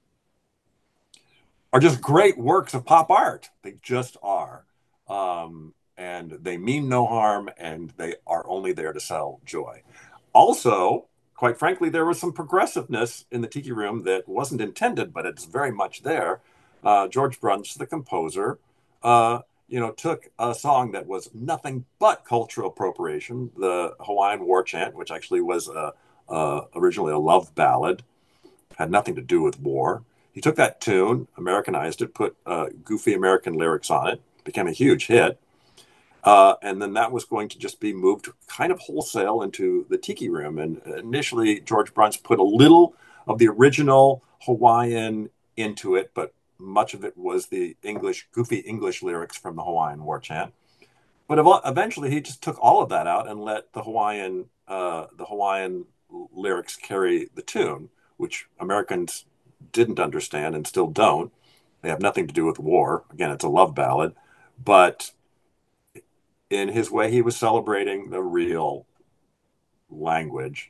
are just great works of pop art. They just are. Um, and they mean no harm, and they are only there to sell joy. Also, quite frankly, there was some progressiveness in the tiki room that wasn't intended, but it's very much there. Uh, George Bruns, the composer, uh, you know, took a song that was nothing but cultural appropriation, the Hawaiian War Chant, which actually was a, uh, originally a love ballad, had nothing to do with war. He took that tune, Americanized it, put uh, goofy American lyrics on it, became a huge hit. Uh, and then that was going to just be moved kind of wholesale into the tiki room. And initially, George Bruns put a little of the original Hawaiian into it, but much of it was the English, goofy English lyrics from the Hawaiian War Chant. But eventually, he just took all of that out and let the Hawaiian, uh, the Hawaiian lyrics carry the tune, which Americans didn't understand and still don't. They have nothing to do with war. Again, it's a love ballad, but in his way, he was celebrating the real language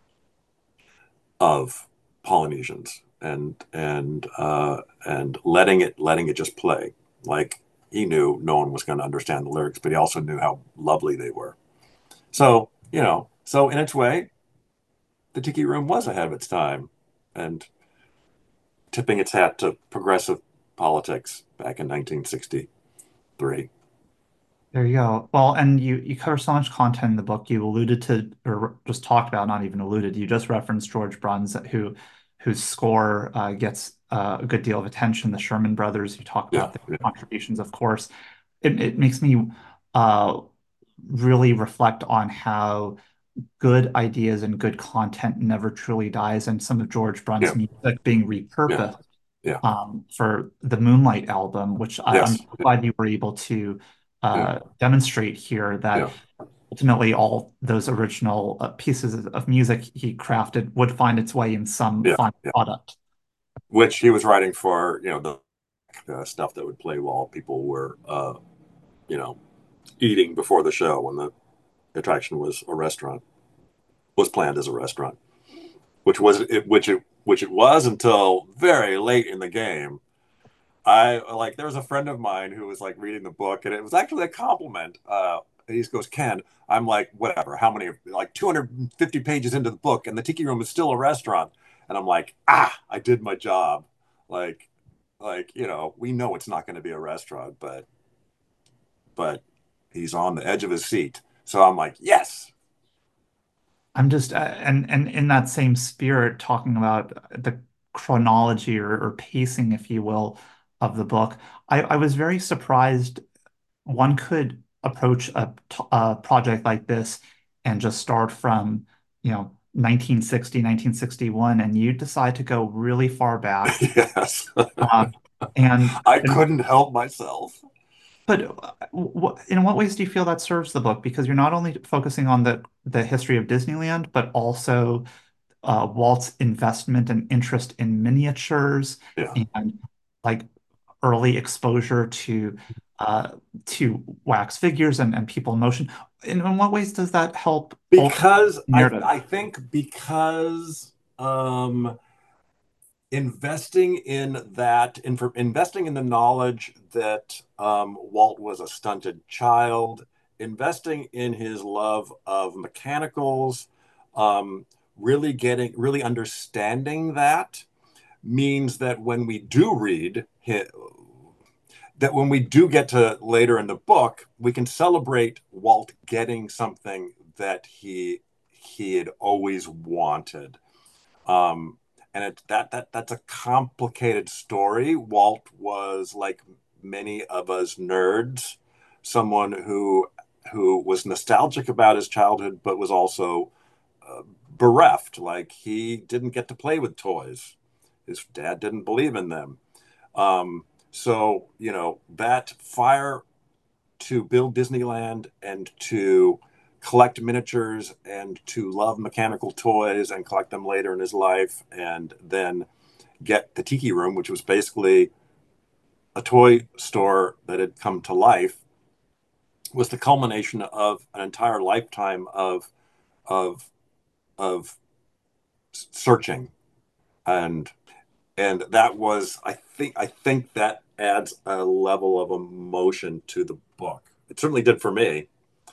of Polynesians and and uh, and letting it letting it just play. Like, he knew no one was going to understand the lyrics, but he also knew how lovely they were. So, you know, so in its way, the tiki room was ahead of its time, and tipping its hat to progressive politics back in nineteen sixty-three. There you go. Well, and you you cover so much content in the book. You alluded to, or just talked about, not even alluded. You just referenced George Bruns, who whose score uh, gets uh, a good deal of attention. The Sherman Brothers. You talk about Yeah, their yeah. contributions, of course. It it makes me uh, really reflect on how good ideas and good content never truly dies, and some of George Bruns' Yeah. music being repurposed Yeah. um, for the Moonlight album, which I, I'm Yes. glad you were able to uh, Yeah. demonstrate here that Yeah. ultimately all those original uh, pieces of, of music he crafted would find its way in some Yeah. final Yeah. product. Which he was writing for, you know, the uh, stuff that would play while people were, uh, you know, eating before the show when the attraction was a restaurant, was planned as a restaurant, which was it, which it, which it was until very late in the game. I like, there was a friend of mine who was like reading the book, and it was actually a compliment. Uh, and he goes, Ken, I'm like, whatever, how many, like two hundred fifty pages into the book, and the tiki room is still a restaurant. And I'm like, ah, I did my job. Like, like, you know, we know it's not going to be a restaurant, but, but he's on the edge of his seat. So I'm like, yes. I'm just uh, and and in that same spirit, talking about the chronology or, or pacing, if you will, of the book. I, I was very surprised one could approach a, a project like this and just start from, you know, nineteen sixty, nineteen sixty-one, and you decide to go really far back. Yes. Um, and I and- couldn't help myself. But uh, wh- in what ways do you feel that serves the book? Because you're not only focusing on the the history of Disneyland, but also uh, Walt's investment and interest in miniatures Yeah. and like early exposure to uh, to wax figures and, and people in motion. In, in what ways does that help? Because I, narrative? I think because um, investing in that, in, investing in the knowledge that um, Walt was a stunted child investing in his love of mechanicals, um, really getting, really understanding that means that when we do read his, that when we do get to later in the book, we can celebrate Walt getting something that he he had always wanted. Um, and it, that that that's a complicated story. Walt was, like many of us nerds, someone who who was nostalgic about his childhood, but was also uh, bereft. Like, he didn't get to play with toys. His dad didn't believe in them. Um, so, you know, that fire to build Disneyland and to collect miniatures and to love mechanical toys and collect them later in his life, and then get the Tiki Room, which was basically a toy store that had come to life, was the culmination of an entire lifetime of of of searching. And and that was, I think I think that adds a level of emotion to the book. It certainly did for me,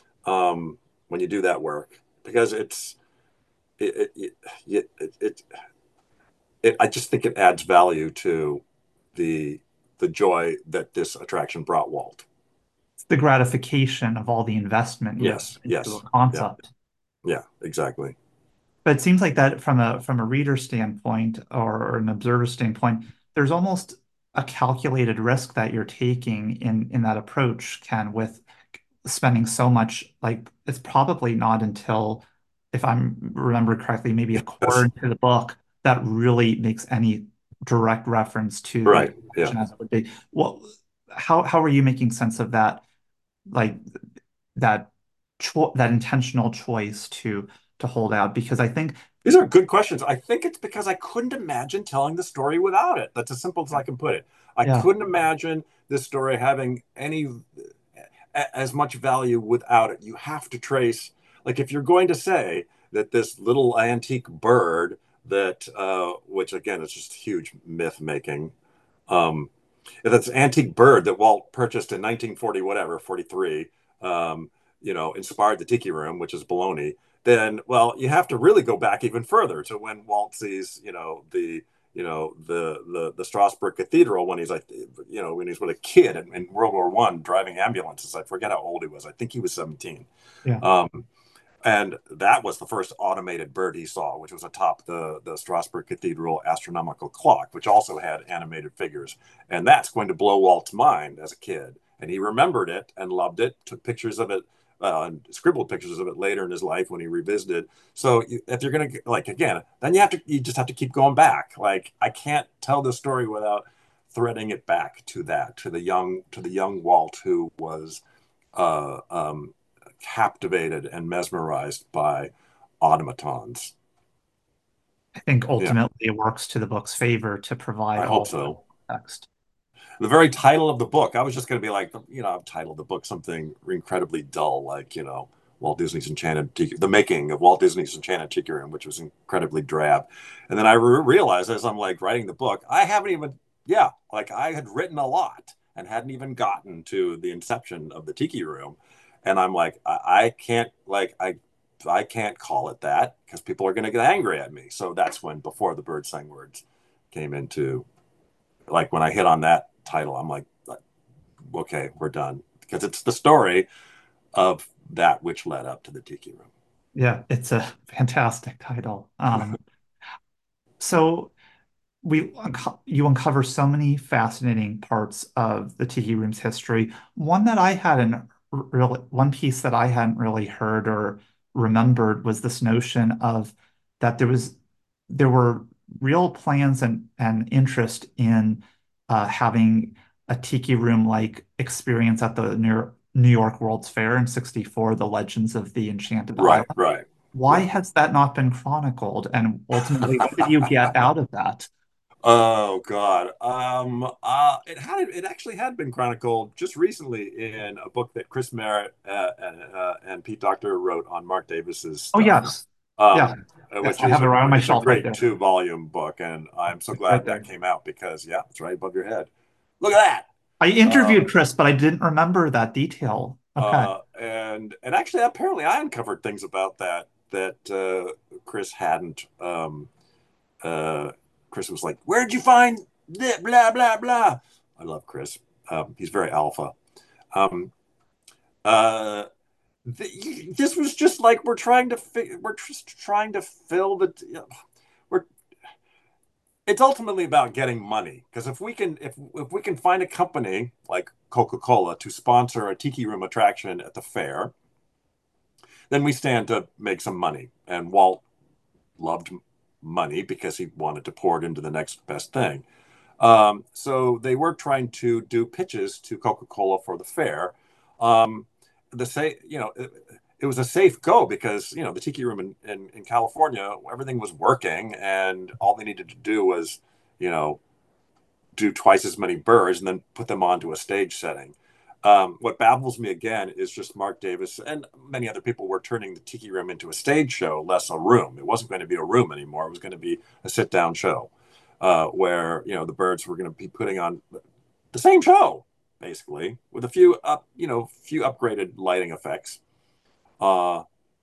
um, when you do that work, because it's it it it, it, it, it I just think it adds value to the the joy that this attraction brought Walt. It's the gratification of all the investment Yes, into yes, a concept. Yeah, yeah, exactly. But it seems like that from a from a reader standpoint or an observer standpoint, there's almost a calculated risk that you're taking in in that approach, Ken, with spending so much. Like, it's probably not until, if I'm remember correctly, maybe a quarter into the book that really makes any direct reference to right. the Yeah. as it would be. Well, how how are you making sense of that? Like that cho that intentional choice to to hold out? Because I think these are good questions. I think it's because I couldn't imagine telling the story without it. That's as simple as I can put it. I yeah. couldn't imagine this story having any as much value without it. You have to trace, like, if you're going to say that this little antique bird that, uh, which again is just huge myth making, um, that's antique bird that Walt purchased in nineteen forty, whatever, forty-three, um, you know, inspired the Tiki Room, which is baloney. Then, well, you have to really go back even further to when Walt sees, you know, the, you know, the the the Strasbourg Cathedral when he's like, you know, when he's with a kid in, in World War One driving ambulances. I forget how old he was. I think he was seventeen. Yeah. Um, and that was the first automated bird he saw, which was atop the the Strasbourg Cathedral astronomical clock, which also had animated figures. And that's going to blow Walt's mind as a kid. And he remembered it and loved it. Took pictures of it. Uh, and scribbled pictures of it later in his life when he revisited. So you, if you're gonna, like, again, then you have to, you just have to keep going back. Like, I can't tell the story without threading it back to that, to the young, to the young Walt who was uh, um, captivated and mesmerized by automatons. I think ultimately yeah. it works to the book's favor to provide I all hope so. Text. The very title of the book, I was just going to be like, you know, I've titled the book something incredibly dull, like, you know, Walt Disney's Enchanted Tiki, the making of Walt Disney's Enchanted Tiki Room, which was incredibly drab. And then I re realized as I'm like writing the book, I haven't even, yeah, like I had written a lot and hadn't even gotten to the inception of the Tiki Room. And I'm like, I, I can't, like, I, I can't call it that because people are going to get angry at me. So that's when Before the Bird Sang Words came into, like, when I hit on that title, I'm like, okay, we're done, because it's the story of that which led up to the Tiki Room. Yeah, it's a fantastic title. Um, so we you uncover so many fascinating parts of the Tiki Room's history. One that I hadn't really, one piece that I hadn't really heard or remembered was this notion of that there was there were real plans and and interest in uh, having a Tiki Room-like experience at the New New York World's Fair in sixty-four, the Legends of the Enchanted right, Island. Right, Why right. has that not been chronicled? And ultimately, what did you get out of that? Oh God, um, uh, it had it actually had been chronicled just recently in a book that Chris Merritt uh, and, uh, and Pete Docter wrote on Marc Davis's stuff. Oh yes, um, yeah. Which I is have it a, around my it's shelf a great right there. two-volume book, and I'm so It's glad right that there. came out because, yeah, it's right above your head. Look at that. I interviewed Um, Chris, but I didn't remember that detail Okay. Uh, and and actually, apparently, I uncovered things about that that uh, Chris hadn't. Um, uh, Chris was like, "Where'd you find that? Blah blah blah." I love Chris. Um, he's very alpha. Um, uh, the, this was just like we're trying to fi- we're just trying to fill the. You know, we're. It's ultimately about getting money because if we can if if we can find a company like Coca-Cola to sponsor a tiki room attraction at the fair, then we stand to make some money. And Walt loved money because he wanted to pour it into the next best thing. Um, so they were trying to do pitches to Coca-Cola for the fair. Um, the say, you know, it, it was a safe go because you know the tiki room in, in, in California, everything was working, and all they needed to do was, you know, do twice as many birds and then put them onto a stage setting. Um, what baffles me again is just Mark Davis and many other people were turning the tiki room into a stage show, less a room. It wasn't going to be a room anymore. It was going to be a sit-down show uh, where you know the birds were going to be putting on the same show basically with a few up, you know, few upgraded lighting effects, uh,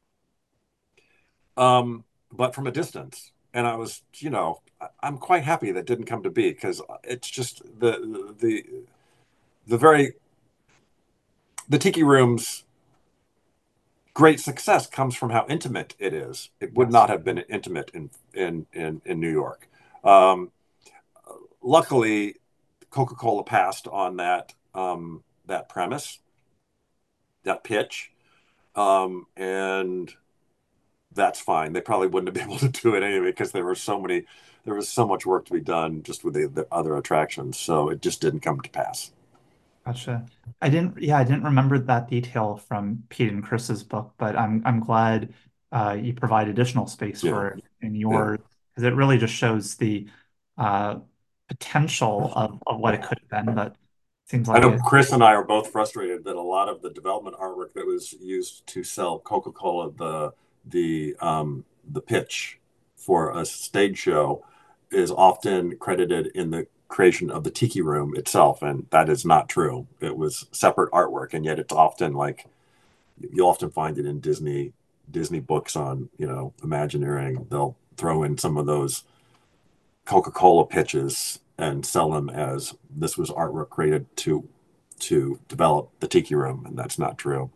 um, but from a distance. And I was, you know, I'm quite happy that didn't come to be because it's just the the the very the tiki room's great success comes from how intimate it is. It would not have been intimate in in in, in New York. Um, luckily, Coca-Cola passed on that um, that premise, that pitch, um, and that's fine. They probably wouldn't have been able to do it anyway because there were so many, there was so much work to be done just with the, the other attractions. So it just didn't come to pass. Gotcha. I didn't, yeah, I didn't remember that detail from Pete and Chris's book, but I'm I'm glad uh, you provide additional space Yeah. for it in yours because it really just shows the uh, potential of, of what it could have been. But it seems I like know it. Chris and I are both frustrated that a lot of the development artwork that was used to sell Coca-Cola the the um, the pitch for a stage show is often credited in the creation of the tiki room itself, and that is not true. It was separate artwork, and yet it's often like you'll often find it in Disney Disney books on you know Imagineering. They'll throw in some of those Coca-Cola pitches and sell them as this was artwork created to to develop the tiki room, and that's not true.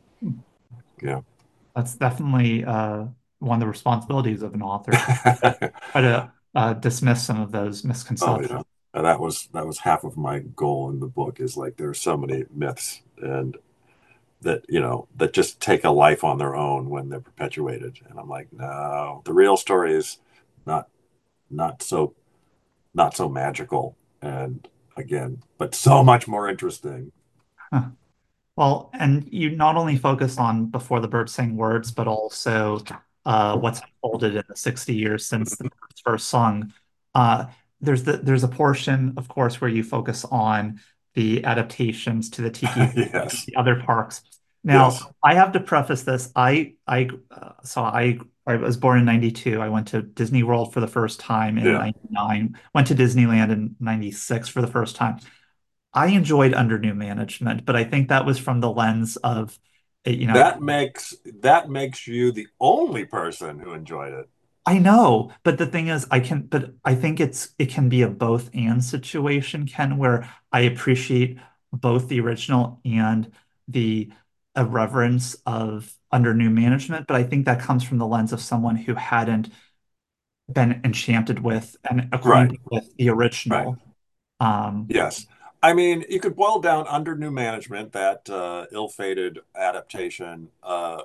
Yeah. That's definitely uh, one of the responsibilities of an author. Try to uh, dismiss some of those Oh misconceptions. yeah. And that was that was half of my goal in the book is like there's so many myths and that you know that just take a life on their own when they're perpetuated. And I'm like, no, the real story is not not so not so magical and again, but so much more interesting. Huh. Well, and you not only focus on Before the Birds Sang Words, but also uh, what's unfolded in the sixty years since the birds first sung. Uh, there's the there's a portion, of course, where you focus on the adaptations to the Tiki, Yes. the other parks. Now, Yes. I have to preface this. I I uh, so I I was born in ninety-two. I went to Disney World for the first time in Yeah. ninety-nine. Went to Disneyland in ninety-six for the first time. I enjoyed Under New Management, but I think that was from the lens of, uh, you know, That makes that makes you the only person who enjoyed it. I know, but the thing is, I can, but I think it's it can be a both and situation, Ken, where I appreciate both the original and the irreverence of Under New Management, but I think that comes from the lens of someone who hadn't been enchanted with and acquainted with the original. Um, Yes. I mean, you could boil down Under New Management, that uh, ill-fated adaptation, uh,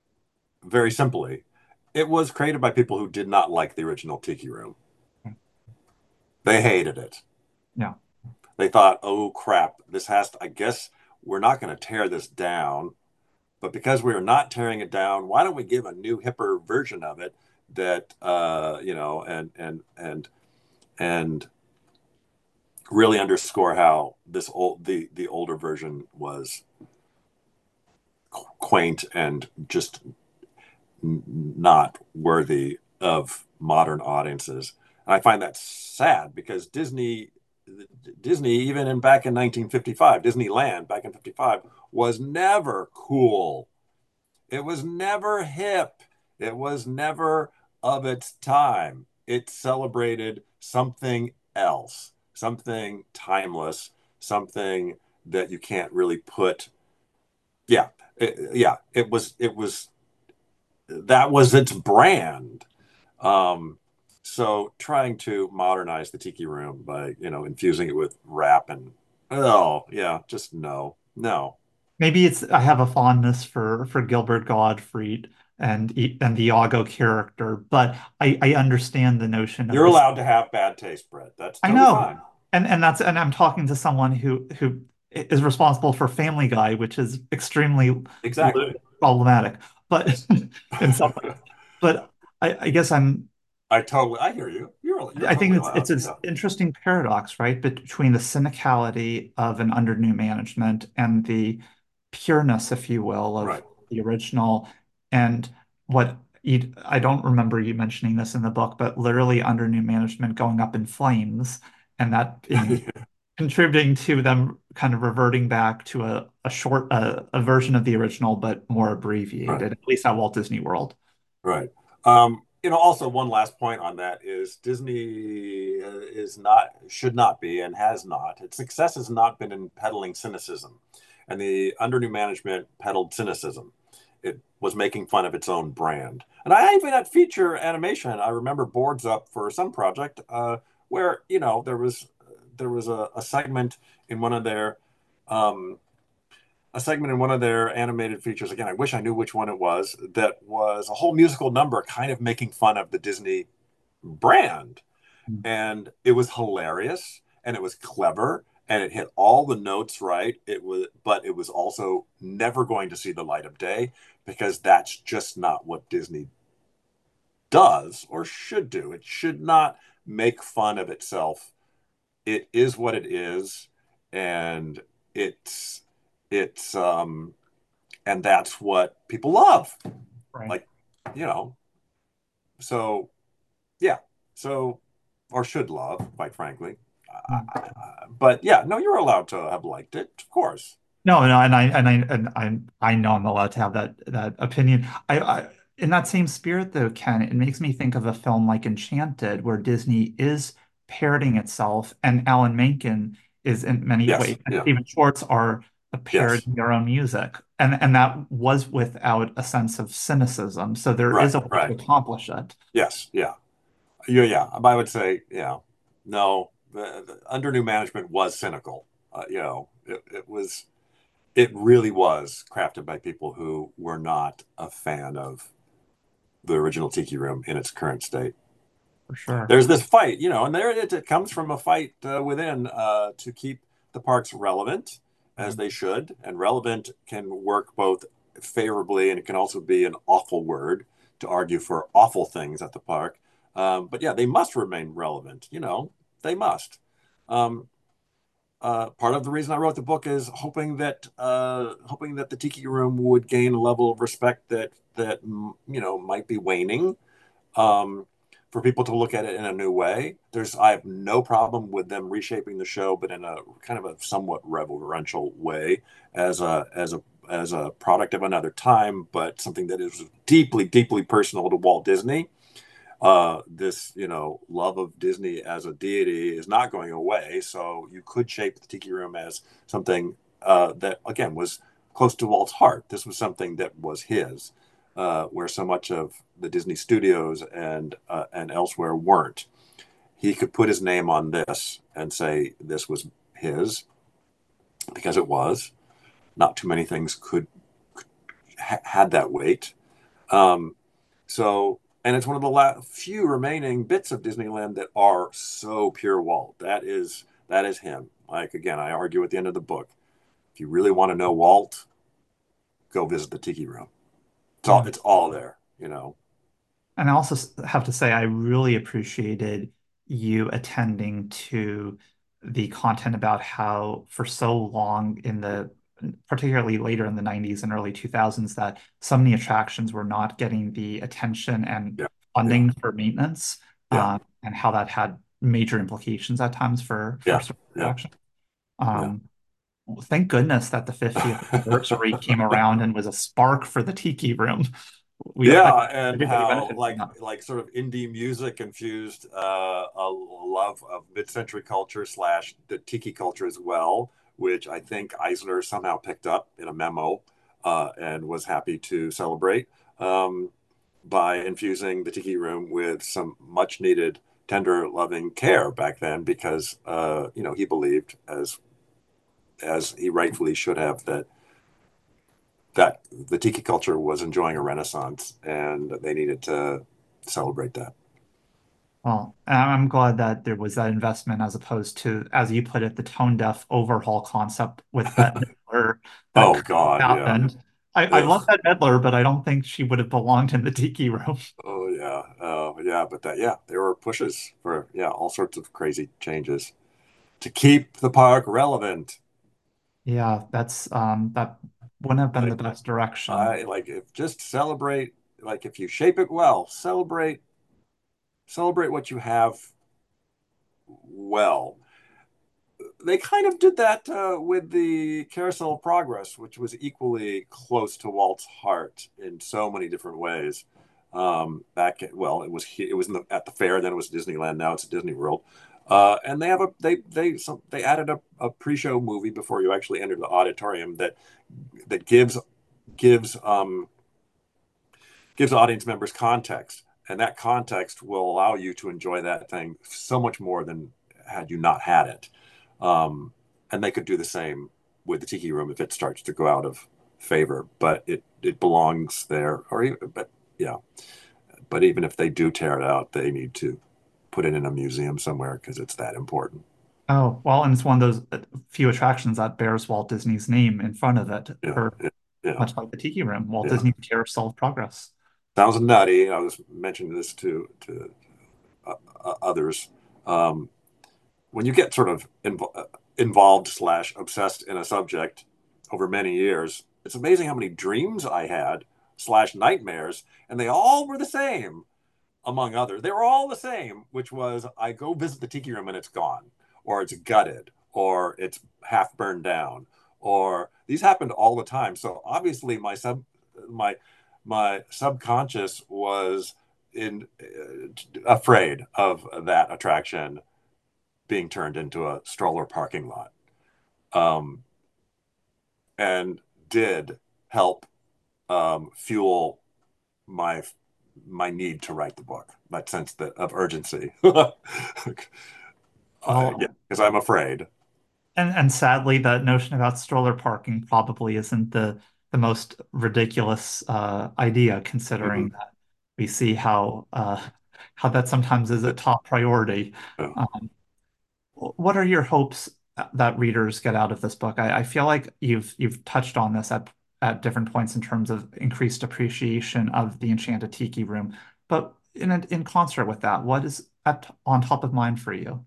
very simply. It was created by people who did not like the original Tiki Room. They hated it. Yeah. They thought, oh, crap, this has to, I guess we're not going to tear this down. But because we are not tearing it down, why don't we give a new, hipper version of it that, uh, you know, and, and, and, and, really underscore how this old the the older version was quaint and just n- not worthy of modern audiences. And I find that sad because Disney Disney, even in back in nineteen fifty-five, Disneyland back in fifty-five was never cool. It was never hip. It was never of its time. It celebrated something else, something timeless, something that you can't really put. Yeah, it, yeah. It was. It was. That was its brand. Um, so trying to modernize the Tiki Room by, you know, infusing it with rap and oh yeah, just no, no. Maybe it's I have a fondness for for Gilbert Gottfried and and the Iago character, but I I understand the notion of You're this. allowed to have bad taste, Brett. That's I totally know, fine. and and that's and I'm talking to someone who who is responsible for Family Guy, which is extremely Exactly. problematic, but in some ways. But I, I guess I'm I totally, I hear you. You're, you're I think totally it's allowed. it's an Yeah. interesting paradox, right, between the cynicality of an under new management and the pureness, if you will, of Right. the original, and what you, I don't remember you mentioning this in the book, but literally under new management going up in flames, and that in contributing to them kind of reverting back to a, a short a, a version of the original, but more abbreviated, Right. at least at Walt Disney World. Right. Um, you know, also one last point on that is Disney uh, is not, should not be, and has not. Its success has not been in peddling cynicism, and the under new management peddled cynicism. It was making fun of its own brand. And I even had feature animation. I remember boards up for some project uh, where, you know, there was there was a, a segment in one of their um, a segment in one of their animated features. Again, I wish I knew which one it was. That was a whole musical number, kind of making fun of the Disney brand, and it was hilarious and it was clever and it hit all the notes right. It was, but it was also never going to see the light of day because that's just not what Disney does or should do. It should not make fun of itself. It is what it is, and it's it's um and that's what people love. Right. Like, you know, so yeah, so or should love, quite frankly. Uh, but yeah, no, you're allowed to have liked it, of course. No, no, and I and I and I I know I'm allowed to have that that opinion. I, I in that same spirit though, Ken, it makes me think of a film like Enchanted, where Disney is parroting itself, and Alan Menken is in many Yes, ways, and yeah. Stephen Schwartz are parroting Yes. their own music, and and that was without a sense of cynicism. So there Right, is a way right. to accomplish it. Yes, yeah, yeah, yeah. I would say, yeah, no, the, the under new management was cynical. Uh, you know, it, it was, it really was crafted by people who were not a fan of the original Tiki Room in its current state. For sure. There's this fight, you know, and there it, it comes from a fight uh, within uh, to keep the parks relevant, as they should, and relevant can work both favorably and it can also be an awful word to argue for awful things at the park. Um, but yeah, they must remain relevant. You know, they must. Um, uh, part of the reason I wrote the book is hoping that uh, hoping that the Tiki Room would gain a level of respect that that you know might be waning. Um, for people to look at it in a new way. There's, I have no problem with them reshaping the show, but in a kind of a somewhat reverential way, as a as a as a product of another time, but something that is deeply, deeply personal to Walt Disney. Uh, this, you know, love of Disney as a deity is not going away. So you could shape the Tiki Room as something uh, that, again, was close to Walt's heart. This was something that was his. Uh, where so much of the Disney studios and uh, and elsewhere weren't. He could put his name on this and say this was his, because it was. Not too many things could, could ha- had that weight. Um, so, and it's one of the la- few remaining bits of Disneyland that are so pure Walt. That is that is him. Like, again, I argue at the end of the book. If you really want to know Walt, go visit the Tiki Room. It's all, it's all there, you know. And I also have to say, I really appreciated you attending to the content about how for so long in the, particularly later in the nineties and early two thousands, that so many attractions were not getting the attention and yeah. funding yeah. for maintenance, yeah. um, and how that had major implications at times for for Yeah, story yeah, production. yeah. Um, thank goodness that the fiftieth anniversary came around and was a spark for the Tiki Room. We I, Yeah, and everybody how benefited from like that. like sort of indie music infused uh, a love of mid-century culture slash the tiki culture as well, which I think Eisner somehow picked up in a memo uh, and was happy to celebrate um, by infusing the Tiki Room with some much needed tender, loving care back then, because uh, you know, he believed, as as he rightfully should have, that that the tiki culture was enjoying a renaissance and they needed to celebrate that. Well, I'm glad that there was that investment as opposed to, as you put it, the tone deaf overhaul concept with Bette Midler that Oh could have God, yeah. happened. I, I love Ugh. Bette Midler, but I don't think she would have belonged in the Tiki Room. Oh yeah. Oh yeah. But that, yeah, there were pushes for, yeah, all sorts of crazy changes to keep the park relevant. Yeah, that's um that wouldn't have been the Like best direction. I like if just celebrate, like if you shape it well, celebrate celebrate what you have well. They kind of did that uh, with the Carousel of Progress, which was equally close to Walt's heart in so many different ways. Um, back at, well, it was it was in the, at the fair, then it was Disneyland. Now it's at Disney World, uh, and they have a they they some, they added a, a pre-show movie before you actually enter the auditorium that that gives gives um, gives audience members context, and that context will allow you to enjoy that thing so much more than had you not had it. Um, and they could do the same with the Tiki Room if it starts to go out of favor, but it it belongs there. Or even, but yeah, but even if they do tear it out, they need to put it in a museum somewhere because it's that important. Oh, well, and it's one of those uh, few attractions that bears Walt Disney's name in front of it, Yeah, per yeah, yeah, much like the Tiki Room, Walt yeah. Disney Carousel of Progress. Sounds nutty. I was mentioning this to to uh, uh, others. Um, when you get sort of inv- involved slash obsessed in a subject over many years, it's amazing how many dreams I had slash nightmares, and they all were the same, among others. They were all the same, which was I go visit the Tiki Room and it's gone, or it's gutted, or it's half burned down, or these happened all the time. So obviously my sub my my subconscious was in uh, afraid of that attraction being turned into a stroller parking lot, um, and did help um, fuel my my need to write the book, that sense that of urgency. uh, yeah, Well, because I'm afraid. and and sadly, that notion about stroller parking probably isn't the the most ridiculous uh, idea, Mhm. considering that we see how uh, how that sometimes is a top priority. Yeah. Um, what are your hopes that readers get out of this book? I, I feel like you've you've touched on this at at different points in terms of increased appreciation of the Enchanted Tiki Room, but in in concert with that, what is at, on top of mind for you?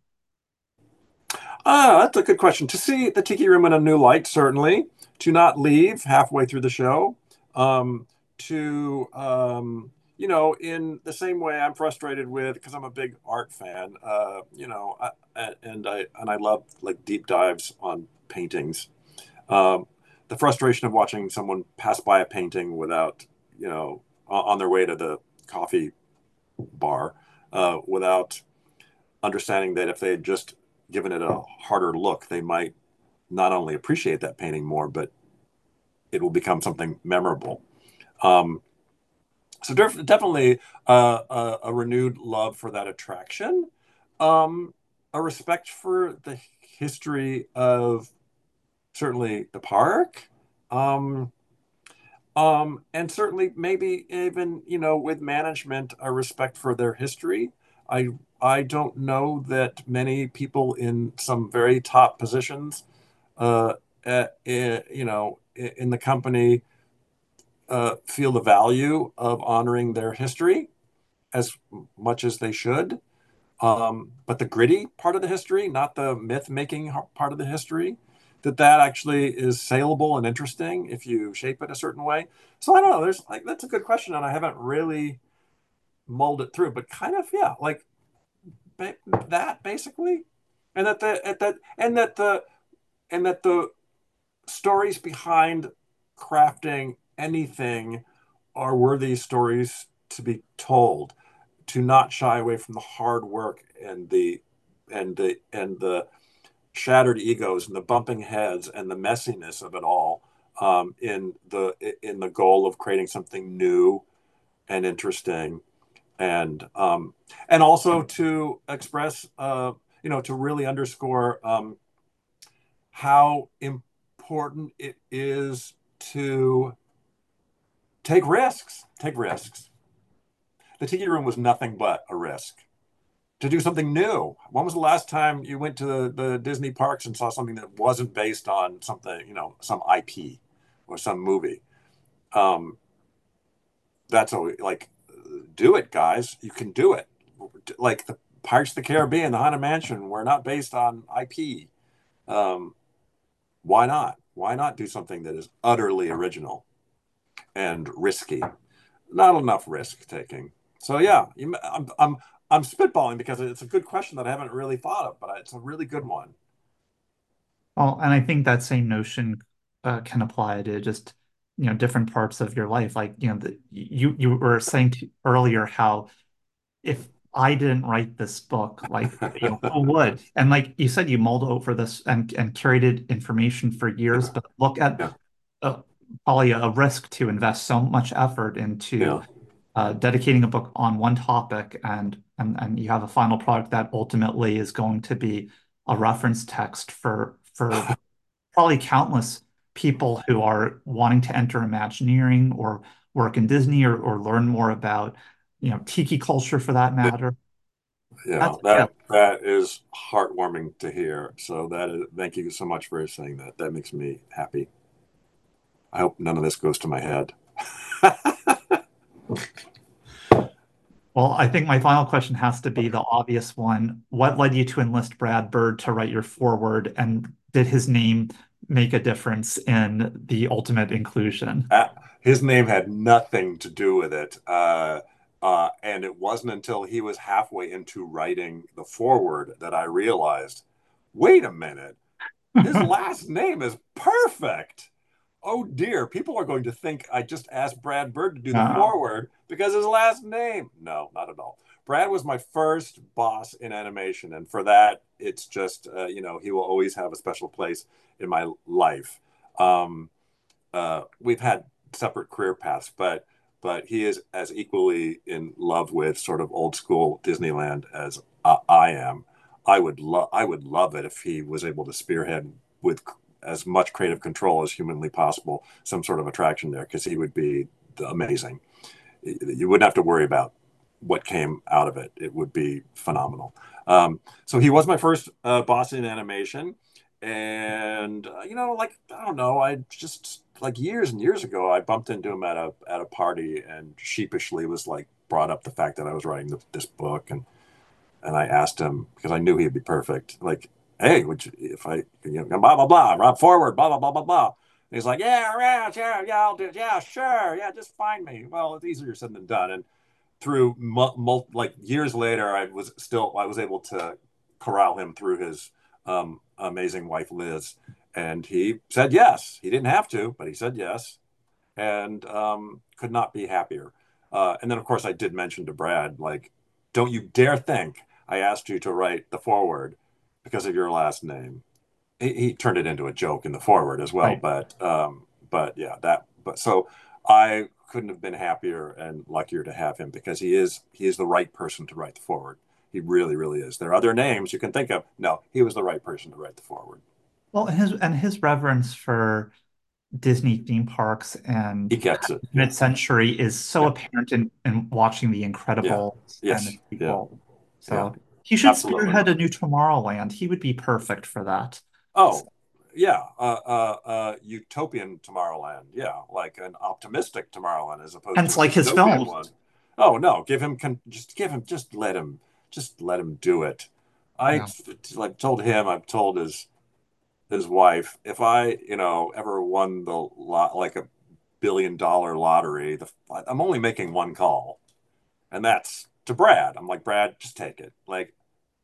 Ah, that's a good question. To see the Tiki Room in a new light, certainly. To not leave halfway through the show. Um, to, um, you know, in the same way I'm frustrated with, because I'm a big art fan, uh, you know, I, and I and I love like deep dives on paintings. Um, the frustration of watching someone pass by a painting without, you know, on their way to the coffee bar, uh, without understanding that if they had just given it a harder look, they might not only appreciate that painting more, but it will become something memorable. Um, so def- definitely uh, a, a renewed love for that attraction, um, a respect for the history of certainly the park, um, um, and certainly maybe even, you know, with management, a respect for their history. I I don't know that many people in some very top positions, uh, at, eh, you know, in the company, uh, feel the value of honoring their history as much as they should. Um, but the gritty part of the history, not the myth making part of the history, that that actually is saleable and interesting if you shape it a certain way. So I don't know. There's like that's a good question, and I haven't really mulled it through. But kind of, yeah, like that basically, and that the at that and that the and that the stories behind crafting anything are worthy stories to be told, to not shy away from the hard work and the and the and the shattered egos and the bumping heads and the messiness of it all, um, in the in the goal of creating something new and interesting, and um, and also to express, uh, you know, to really underscore um, how important it is to take risks. Take risks. The Tiki Room was nothing but a risk. To do something new. When was the last time you went to the, the Disney parks and saw something that wasn't based on something, you know, some I P or some movie? Um, that's always, like, do it, guys. You can do it. Like the Pirates of the Caribbean, the Haunted Mansion were not based on I P. Um, why not? Why not do something that is utterly original and risky? Not enough risk taking. So yeah, you, I'm, I'm I'm spitballing because it's a good question that I haven't really thought of, but it's a really good one. Well, and I think that same notion uh, can apply to just, you know, different parts of your life. Like, you know, the, you you were saying to, earlier how if I didn't write this book, like, you know, who would? And like you said, you mulled over this and and curated information for years, Yeah. but look at Yeah. uh, probably a risk to invest so much effort into Yeah. uh, dedicating a book on one topic, and and and you have a final product that ultimately is going to be a reference text for for probably countless people who are wanting to enter Imagineering or work in Disney or or learn more about, you know, tiki culture for that matter. Yeah, That's that yeah. that is heartwarming to hear. So that is, thank you so much for saying that. That makes me happy. I hope none of this goes to my head. Well, I think my final question has to be the obvious one. What led you to enlist Brad Bird to write your foreword, and did his name make a difference in the ultimate inclusion? Uh, his name had nothing to do with it. Uh, uh, and it wasn't until he was halfway into writing the foreword that I realized, wait a minute, his last name is perfect. Oh dear, people are going to think I just asked Brad Bird to do the Uh, foreword because his last name. No, not at all. Brad was my first boss in animation, and for that, it's just, uh, you know, he will always have a special place in my life. Um, uh, we've had separate career paths, but but he is as equally in love with sort of old school Disneyland as uh, I am. I would love I would love it if he was able to spearhead with as much creative control as humanly possible some sort of attraction there, because he would be amazing. You wouldn't have to worry about what came out of it. It would be phenomenal. Um, so he was my first uh, boss in animation. And uh, you know, like, I don't know, I just, like, years and years ago, I bumped into him at a at a party and sheepishly was like brought up the fact that I was writing the, this book, and and I asked him because I knew he'd be perfect. Like, hey, would you, if I, you know, blah blah blah, Rob forward, blah blah blah blah blah. And he's like, yeah, yeah, yeah, yeah, I'll do it. Yeah, sure, yeah, just find me. Well, it's easier said than done. And through mul- mul- like years later, I was still I was able to corral him through his um, amazing wife Liz, and he said yes. He didn't have to, but he said yes, and um, could not be happier. Uh, and then, of course, I did mention to Brad, like, don't you dare think I asked you to write the foreword because of your last name. He, he turned it into a joke in the foreword as well, right. but um, but yeah, that. But so I couldn't have been happier and luckier to have him, because he is he is the right person to write the foreword. He really, really is. There are other names you can think of. No, he was the right person to write the foreword. Well, his and his reverence for Disney theme parks and He gets it. Yeah. mid-century is so Yeah. apparent in, in watching The Yeah. Incredibles Yes. and the Yeah. people. So Yeah. he should Absolutely. spearhead a new Tomorrowland. He would be perfect for that. Oh, yeah. Uh, uh, uh, utopian Tomorrowland. Yeah. Like an optimistic Tomorrowland as opposed And to it's a like his dystopian films. one. Oh, no. Give him, con- just give him, just let him, just let him do it. I Yeah. like told him, I've told his, his wife, if I, you know, ever won the lot, like a billion dollar lottery, the, I'm only making one call, and that's to Brad. I'm like, Brad, just take it. Like,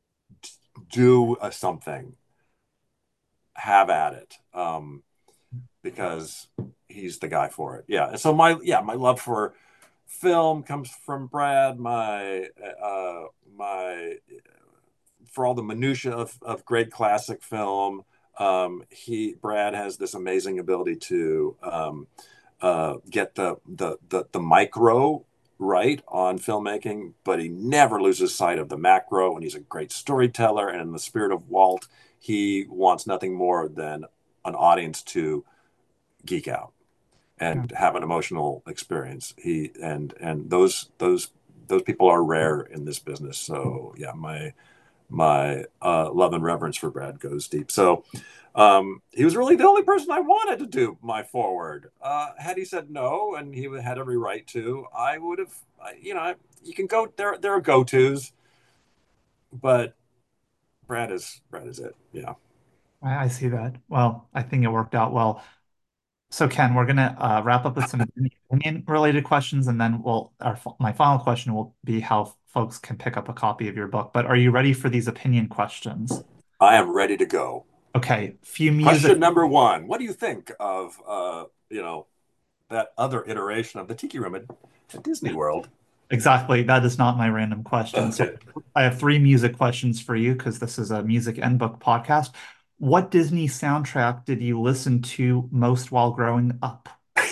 do a something, have at it, um, because he's the guy for it. Yeah. And so my yeah my love for film comes from Brad. My uh, my for all the minutia of, of great classic film. Um, he Brad has this amazing ability to um, uh, get the, the the the micro right on filmmaking, but he never loses sight of the macro. And he's a great storyteller. And in the spirit of Walt, he wants nothing more than an audience to geek out and yeah. have an emotional experience. He and and those those those people are rare in this business. So yeah, my my uh, love and reverence for Brad goes deep. So um, he was really the only person I wanted to do my forward. Uh, had he said no, and he had every right to, I would have. You know, you can go there. There are go tos, but Brad is Brad is it. Yeah, I, I see that. Well, I think it worked out well. So Ken, we're gonna uh, wrap up with some opinion-related questions, and then we'll our my final question will be how folks can pick up a copy of your book. But are you ready for these opinion questions? I am ready to go. Okay, few music. Question number one: what do you think of uh, you know that other iteration of the Tiki Room at, at Disney World? Exactly, that is not my random question. So I have three music questions for you because this is a music and book podcast. What Disney soundtrack did you listen to most while growing up?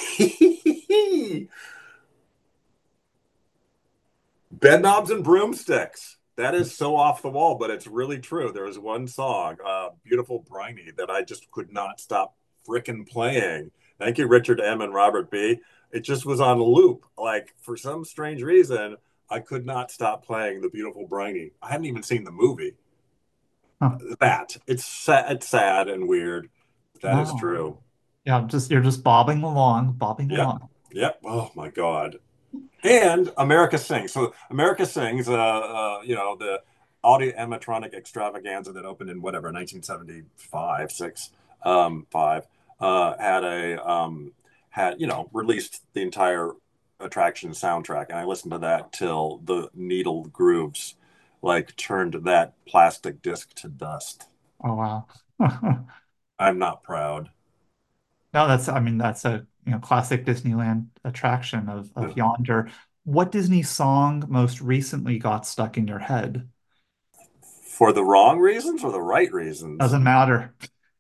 Bedknobs and Broomsticks. That is so off the wall, but it's really true. There was one song, uh, Beautiful Briny, that I just could not stop frickin' playing. Thank you, Richard M. and Robert B. It just was on loop. Like, for some strange reason, I could not stop playing The Beautiful Briny. I hadn't even seen the movie. Huh. That it's sad, it's sad and weird. That wow. is true. Yeah, just you're just bobbing along, bobbing yep. along. Yep. Oh my God. And America Sings. So America Sings. Uh, uh, you know, the audio animatronic extravaganza that opened in whatever nineteen seventy-five, six, um, five. Uh, had a um, had you know released the entire attraction soundtrack, and I listened to that till the needle grooves like turned that plastic disc to dust. Oh wow. I'm not proud. No, that's I mean that's a you know classic Disneyland attraction of, of yeah. Yonder. What Disney song most recently got stuck in your head? For the wrong reasons or the right reasons? Doesn't matter.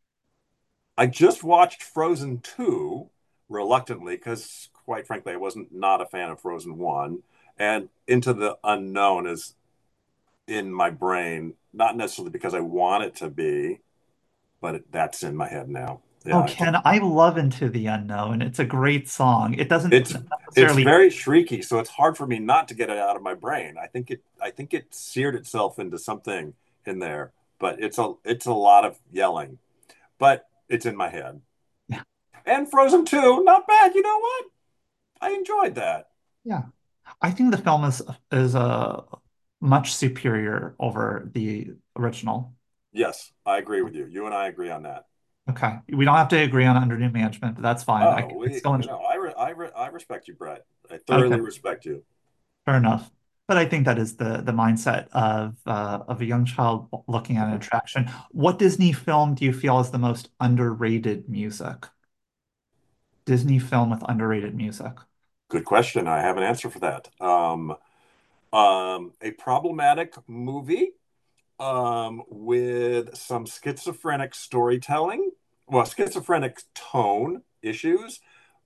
I just watched Frozen two reluctantly because quite frankly I wasn't not a fan of Frozen one, and Into the Unknown is in my brain, not necessarily because I want it to be, but it, that's in my head now. Yeah, oh, Ken, I, I love Into the Unknown. It's a great song. It doesn't it's, necessarily... It's very shrieky, so it's hard for me not to get it out of my brain. I think it I think it seared itself into something in there, but it's a it's a lot of yelling. But it's in my head. Yeah. And Frozen two, not bad. You know what? I enjoyed that. Yeah. I think the film is is a uh, much superior over the original. Yes, I agree with you. You and I agree on that. Okay. We don't have to agree on Under New Management, but that's fine. Oh, I, we, still no, I, re, I, re, I respect you, Brett. I thoroughly okay. respect you. Fair enough. But I think that is the the mindset of uh, of a young child looking at an attraction. What Disney film do you feel is the most underrated music? Disney film with underrated music. Good question. I have an answer for that. Um, um, a problematic movie um, with some schizophrenic storytelling, well, schizophrenic tone issues,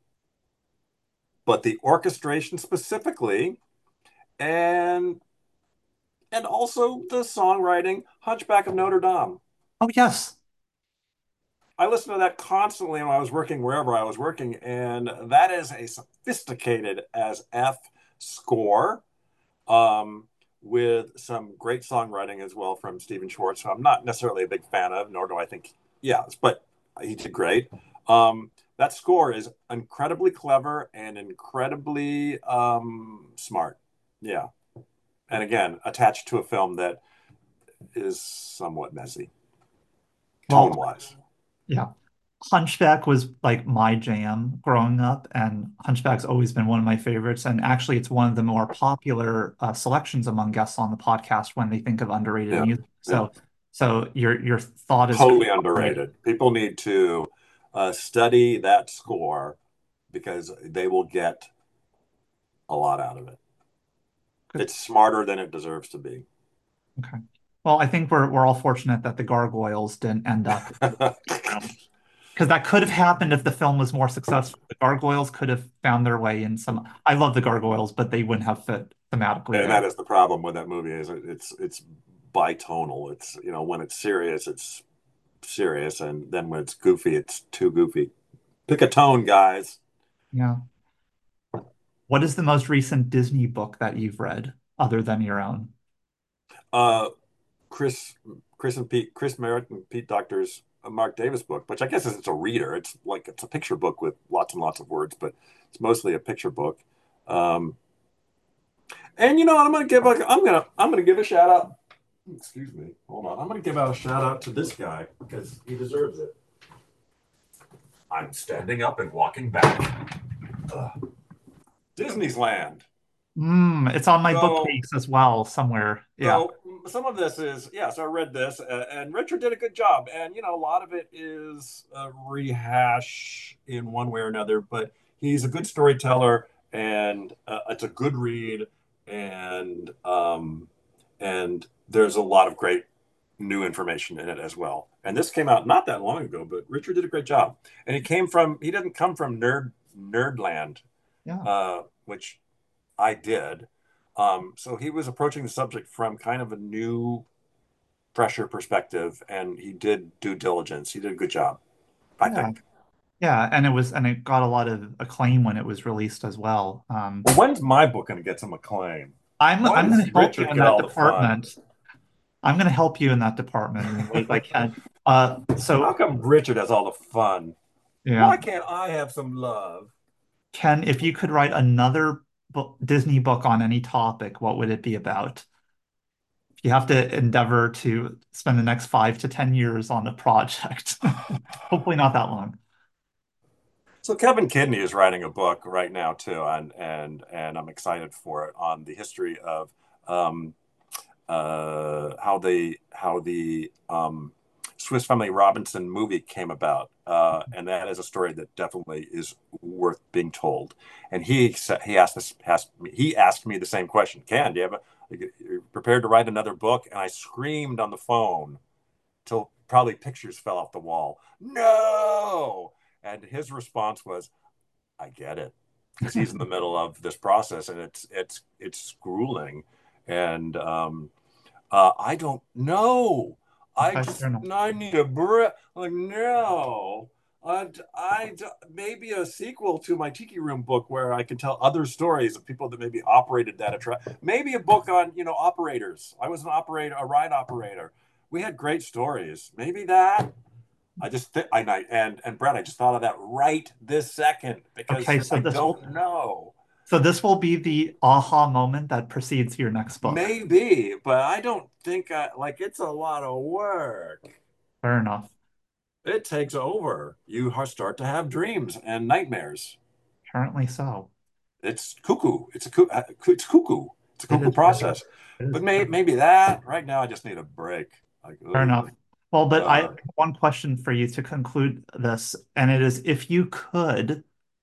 but the orchestration specifically, and and also the songwriting, Hunchback of Notre Dame. Oh, yes. I listened to that constantly when I was working wherever I was working, and that is a sophisticated as F score um, with some great songwriting as well from Stephen Schwartz, who I'm not necessarily a big fan of, nor do I think, yeah, but he did great. Um, that score is incredibly clever and incredibly um, smart. Yeah. And again, attached to a film that is somewhat messy, tone-wise. Well, yeah. Hunchback was like my jam growing up, and Hunchback's always been one of my favorites. And actually, it's one of the more popular uh, selections among guests on the podcast when they think of underrated yeah. music. So, yeah. So your your thought is Totally correct. underrated. People need to uh, study that score because they will get a lot out of it. Good. It's smarter than it deserves to be. Okay. Well, I think we're we're all fortunate that the gargoyles didn't end up because that could have happened if the film was more successful. The gargoyles could have found their way in some. I love the gargoyles, but they wouldn't have fit thematically And there. that is the problem with that movie is it's it's bitonal. It's, you know, when it's serious, it's serious, and then when it's goofy, it's too goofy. Pick a tone, guys. Yeah. What is the most recent Disney book that you've read other than your own? Uh, Chris, Chris and Pete, Chris Merritt and Pete Docter's Mark Davis book, which I guess isn't a reader. It's like it's a picture book with lots and lots of words, but it's mostly a picture book. Um, and you know, I'm gonna give a, I'm gonna I'm gonna give a shout out. Excuse me, hold on. I'm gonna give out a shout out to this guy because he deserves it. I'm standing up and walking back. Ugh. Disney's Land. Mm, it's on my So- bookcase as well somewhere. Yeah. So some of this is, yeah, so I read this, uh, and Richard did a good job. And, you know, a lot of it is a rehash in one way or another, but he's a good storyteller, and uh, it's a good read, and um, and there's a lot of great new information in it as well. And this came out not that long ago, but Richard did a great job. And he came from, he didn't come from nerd nerdland, Yeah. uh, which I did. Um, so he was approaching the subject from kind of a new, fresher perspective, and he did due diligence. He did a good job, I Yeah. think. Yeah, and it was and it got a lot of acclaim when it was released as well. Um, Well, when's my book going to get some acclaim? I'm Why I'm does going to help Richard you in get that all the fun? department. I'm going to help you in that department in the ways I can. Uh, How so come Richard has all the fun? yeah, Why can't I have some love? Ken, if you could write another book, Disney book on any topic, what would it be about? If you have to endeavor to spend the next five to ten years on a project, hopefully not that long. So Kevin Kidney is writing a book right now too, and and and I'm excited for it, on the history of um, uh, how the how the um, Swiss Family Robinson movie came about, uh, and that is a story that definitely is worth being told. And he said he asked this asked me, he asked me the same question. Ken, do you have a you're prepared to write another book? And I screamed on the phone till probably pictures fell off the wall. No. And his response was, I get it, because he's in the middle of this process, and it's it's it's grueling, and um, uh, I don't know. I Okay, just fair enough. I need a breath. Like no, I I maybe a sequel to my Tiki Room book where I can tell other stories of people that maybe operated that attract. Maybe a book on, you know, operators. I was an operator, a ride operator. We had great stories. Maybe that. I just th- I and and Brett, I just thought of that right this second because Okay, so I this don't will know. so this will be the aha moment that precedes your next book. Maybe, but I don't think I like it's a lot of work. Fair enough. It takes over. You ha- start to have dreams and nightmares. Apparently so. It's cuckoo. It's a coo- uh, it's cuckoo. It's a It cuckoo is process. It is But may- maybe that right now I just need a break. Like, Fair ugh. enough. Well, but I Uh, have one question for you to conclude this, and it is if you could,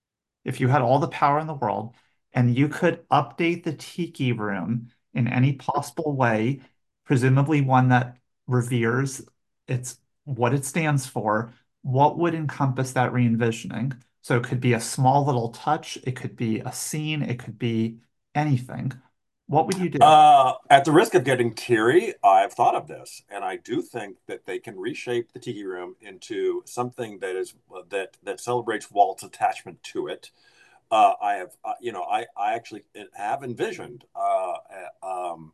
if you had all the power in the world, and you could update the Tiki Room in any possible way, presumably one that reveres its what it stands for, what would encompass that re-envisioning? So it could be a small little touch, it could be a scene, it could be anything. What would you do? Uh, at the risk of getting teary, I've thought of this, and I do think that they can reshape the Tiki Room into something that is that that celebrates Walt's attachment to it. Uh, I have, uh, you know, I I actually have envisioned uh, a, um,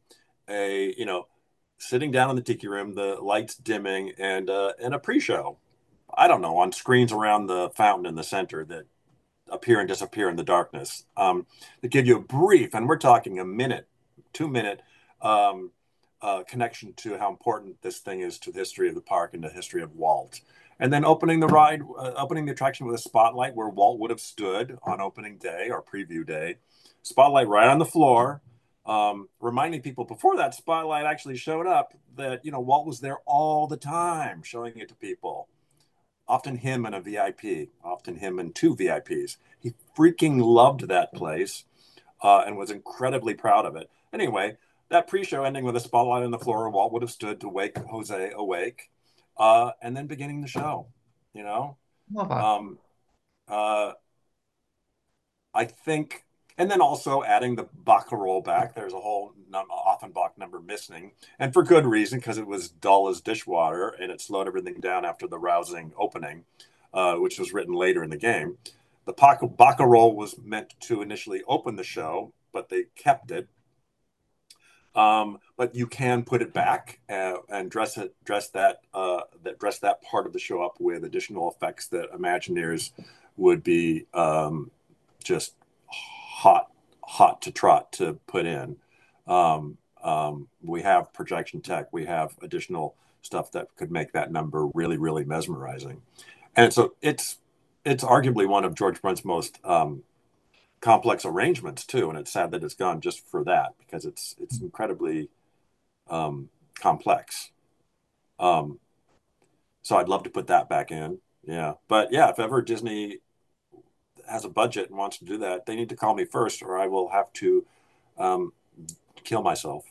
a you know sitting down in the Tiki Room, the lights dimming, and uh, and a pre-show. I don't know, on screens around the fountain in the center that appear and disappear in the darkness. Um, that give you a brief, and we're talking a minute, two minute um, uh, connection to how important this thing is to the history of the park and the history of Walt. And then opening the ride, uh, opening the attraction with a spotlight where Walt would have stood on opening day or preview day. Spotlight right on the floor, Um, reminding people before that spotlight actually showed up that, you know, Walt was there all the time showing it to people. Often him and a V I P, often him and two V I Ps. He freaking loved that place uh, and was incredibly proud of it. Anyway, that pre-show ending with a spotlight on the floor, Walt would have stood to wake Jose awake, uh, and then beginning the show, you know? Um, uh, I think... And then also adding the Baccarat back. There's a whole num- Offenbach number missing. And for good reason, because it was dull as dishwater and it slowed everything down after the rousing opening, uh, which was written later in the game. The Baccarat was meant to initially open the show, but they kept it. Um, but you can put it back uh, and dress it, dress that, uh, that, dress that part of the show up with additional effects that Imagineers would be um, just hot, hot to trot to put in. Um, um, we have projection tech. We have additional stuff that could make that number really, really mesmerizing. And so it's it's arguably one of George Brunt's most um, complex arrangements too. And it's sad that it's gone just for that, because it's it's incredibly um, complex. Um, so I'd love to put that back in. Yeah, but yeah, if ever Disney has a budget and wants to do that, they need to call me first, or I will have to um, kill myself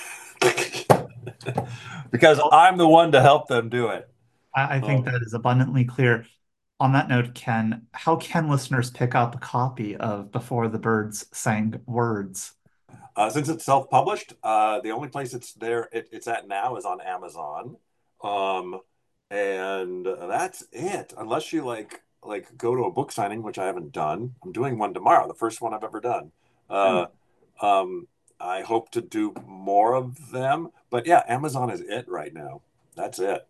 because I'm the one to help them do it. I, I think um, that is abundantly clear. On that note, Ken, how can listeners pick up a copy of Before the Birds Sang Words? Uh, since it's self-published, uh, the only place it's there it, it's at now is on Amazon, um, and that's it. Unless you like. like go to a book signing, which I haven't done. I'm doing one tomorrow, the first one I've ever done. Uh, mm. um, I hope to do more of them, but yeah, Amazon is it right now. That's it.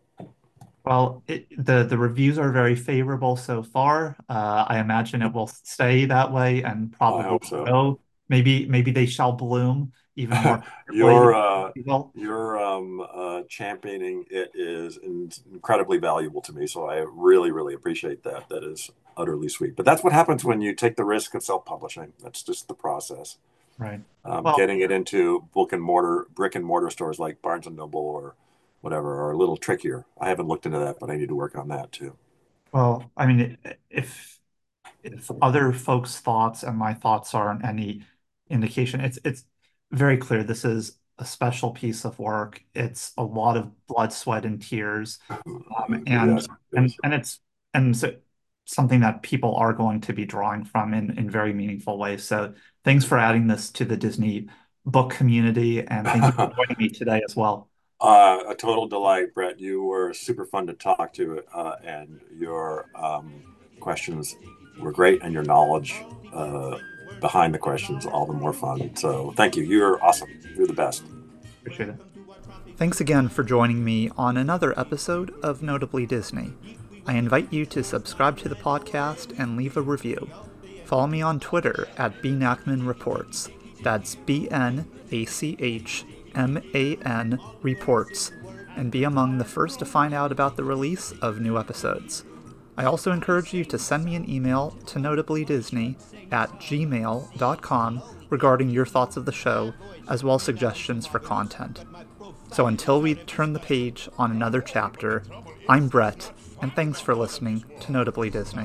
Well, it, the, the reviews are very favorable so far. Uh, I imagine it will stay that way and probably I hope so. Go. Maybe, maybe they shall bloom even more. Your, uh, your um, uh, championing it is in- incredibly valuable to me. So I really, really appreciate that. That is utterly sweet. But that's what happens when you take the risk of self-publishing. That's just the process. Right. Um, well, getting it into brick and mortar, brick and mortar stores like Barnes and Noble or whatever are a little trickier. I haven't looked into that, but I need to work on that too. Well, I mean, if if other folks' thoughts and my thoughts aren't any indication, it's it's very clear this is a special piece of work. It's a lot of blood, sweat, and tears, um, and Yes, and yes. and it's and so something that people are going to be drawing from in in very meaningful ways. So thanks for adding this to the Disney book community, and thank you for joining me today as well. Uh, a total delight, Brett. You were super fun to talk to, uh, and your um, questions were great, and your knowledge uh, behind the questions all the more fun. So thank you. You're awesome. You're the best. Appreciate it. Thanks again for joining me on another episode of Notably Disney. I invite you to subscribe to the podcast and leave a review. Follow me on Twitter at B Nachman Reports. That's B N A C H M A N Reports, and be among the first to find out about the release of new episodes. I also encourage you to send me an email to notablydisney at gmail dot com regarding your thoughts of the show, as well as suggestions for content. So until we turn the page on another chapter, I'm Brett, and thanks for listening to Notably Disney.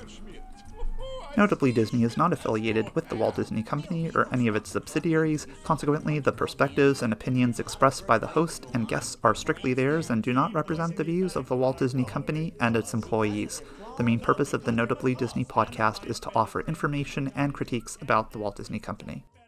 Notably Disney is not affiliated with the Walt Disney Company or any of its subsidiaries. Consequently, the perspectives and opinions expressed by the host and guests are strictly theirs and do not represent the views of the Walt Disney Company and its employees. The main purpose of the Notably Disney podcast is to offer information and critiques about the Walt Disney Company.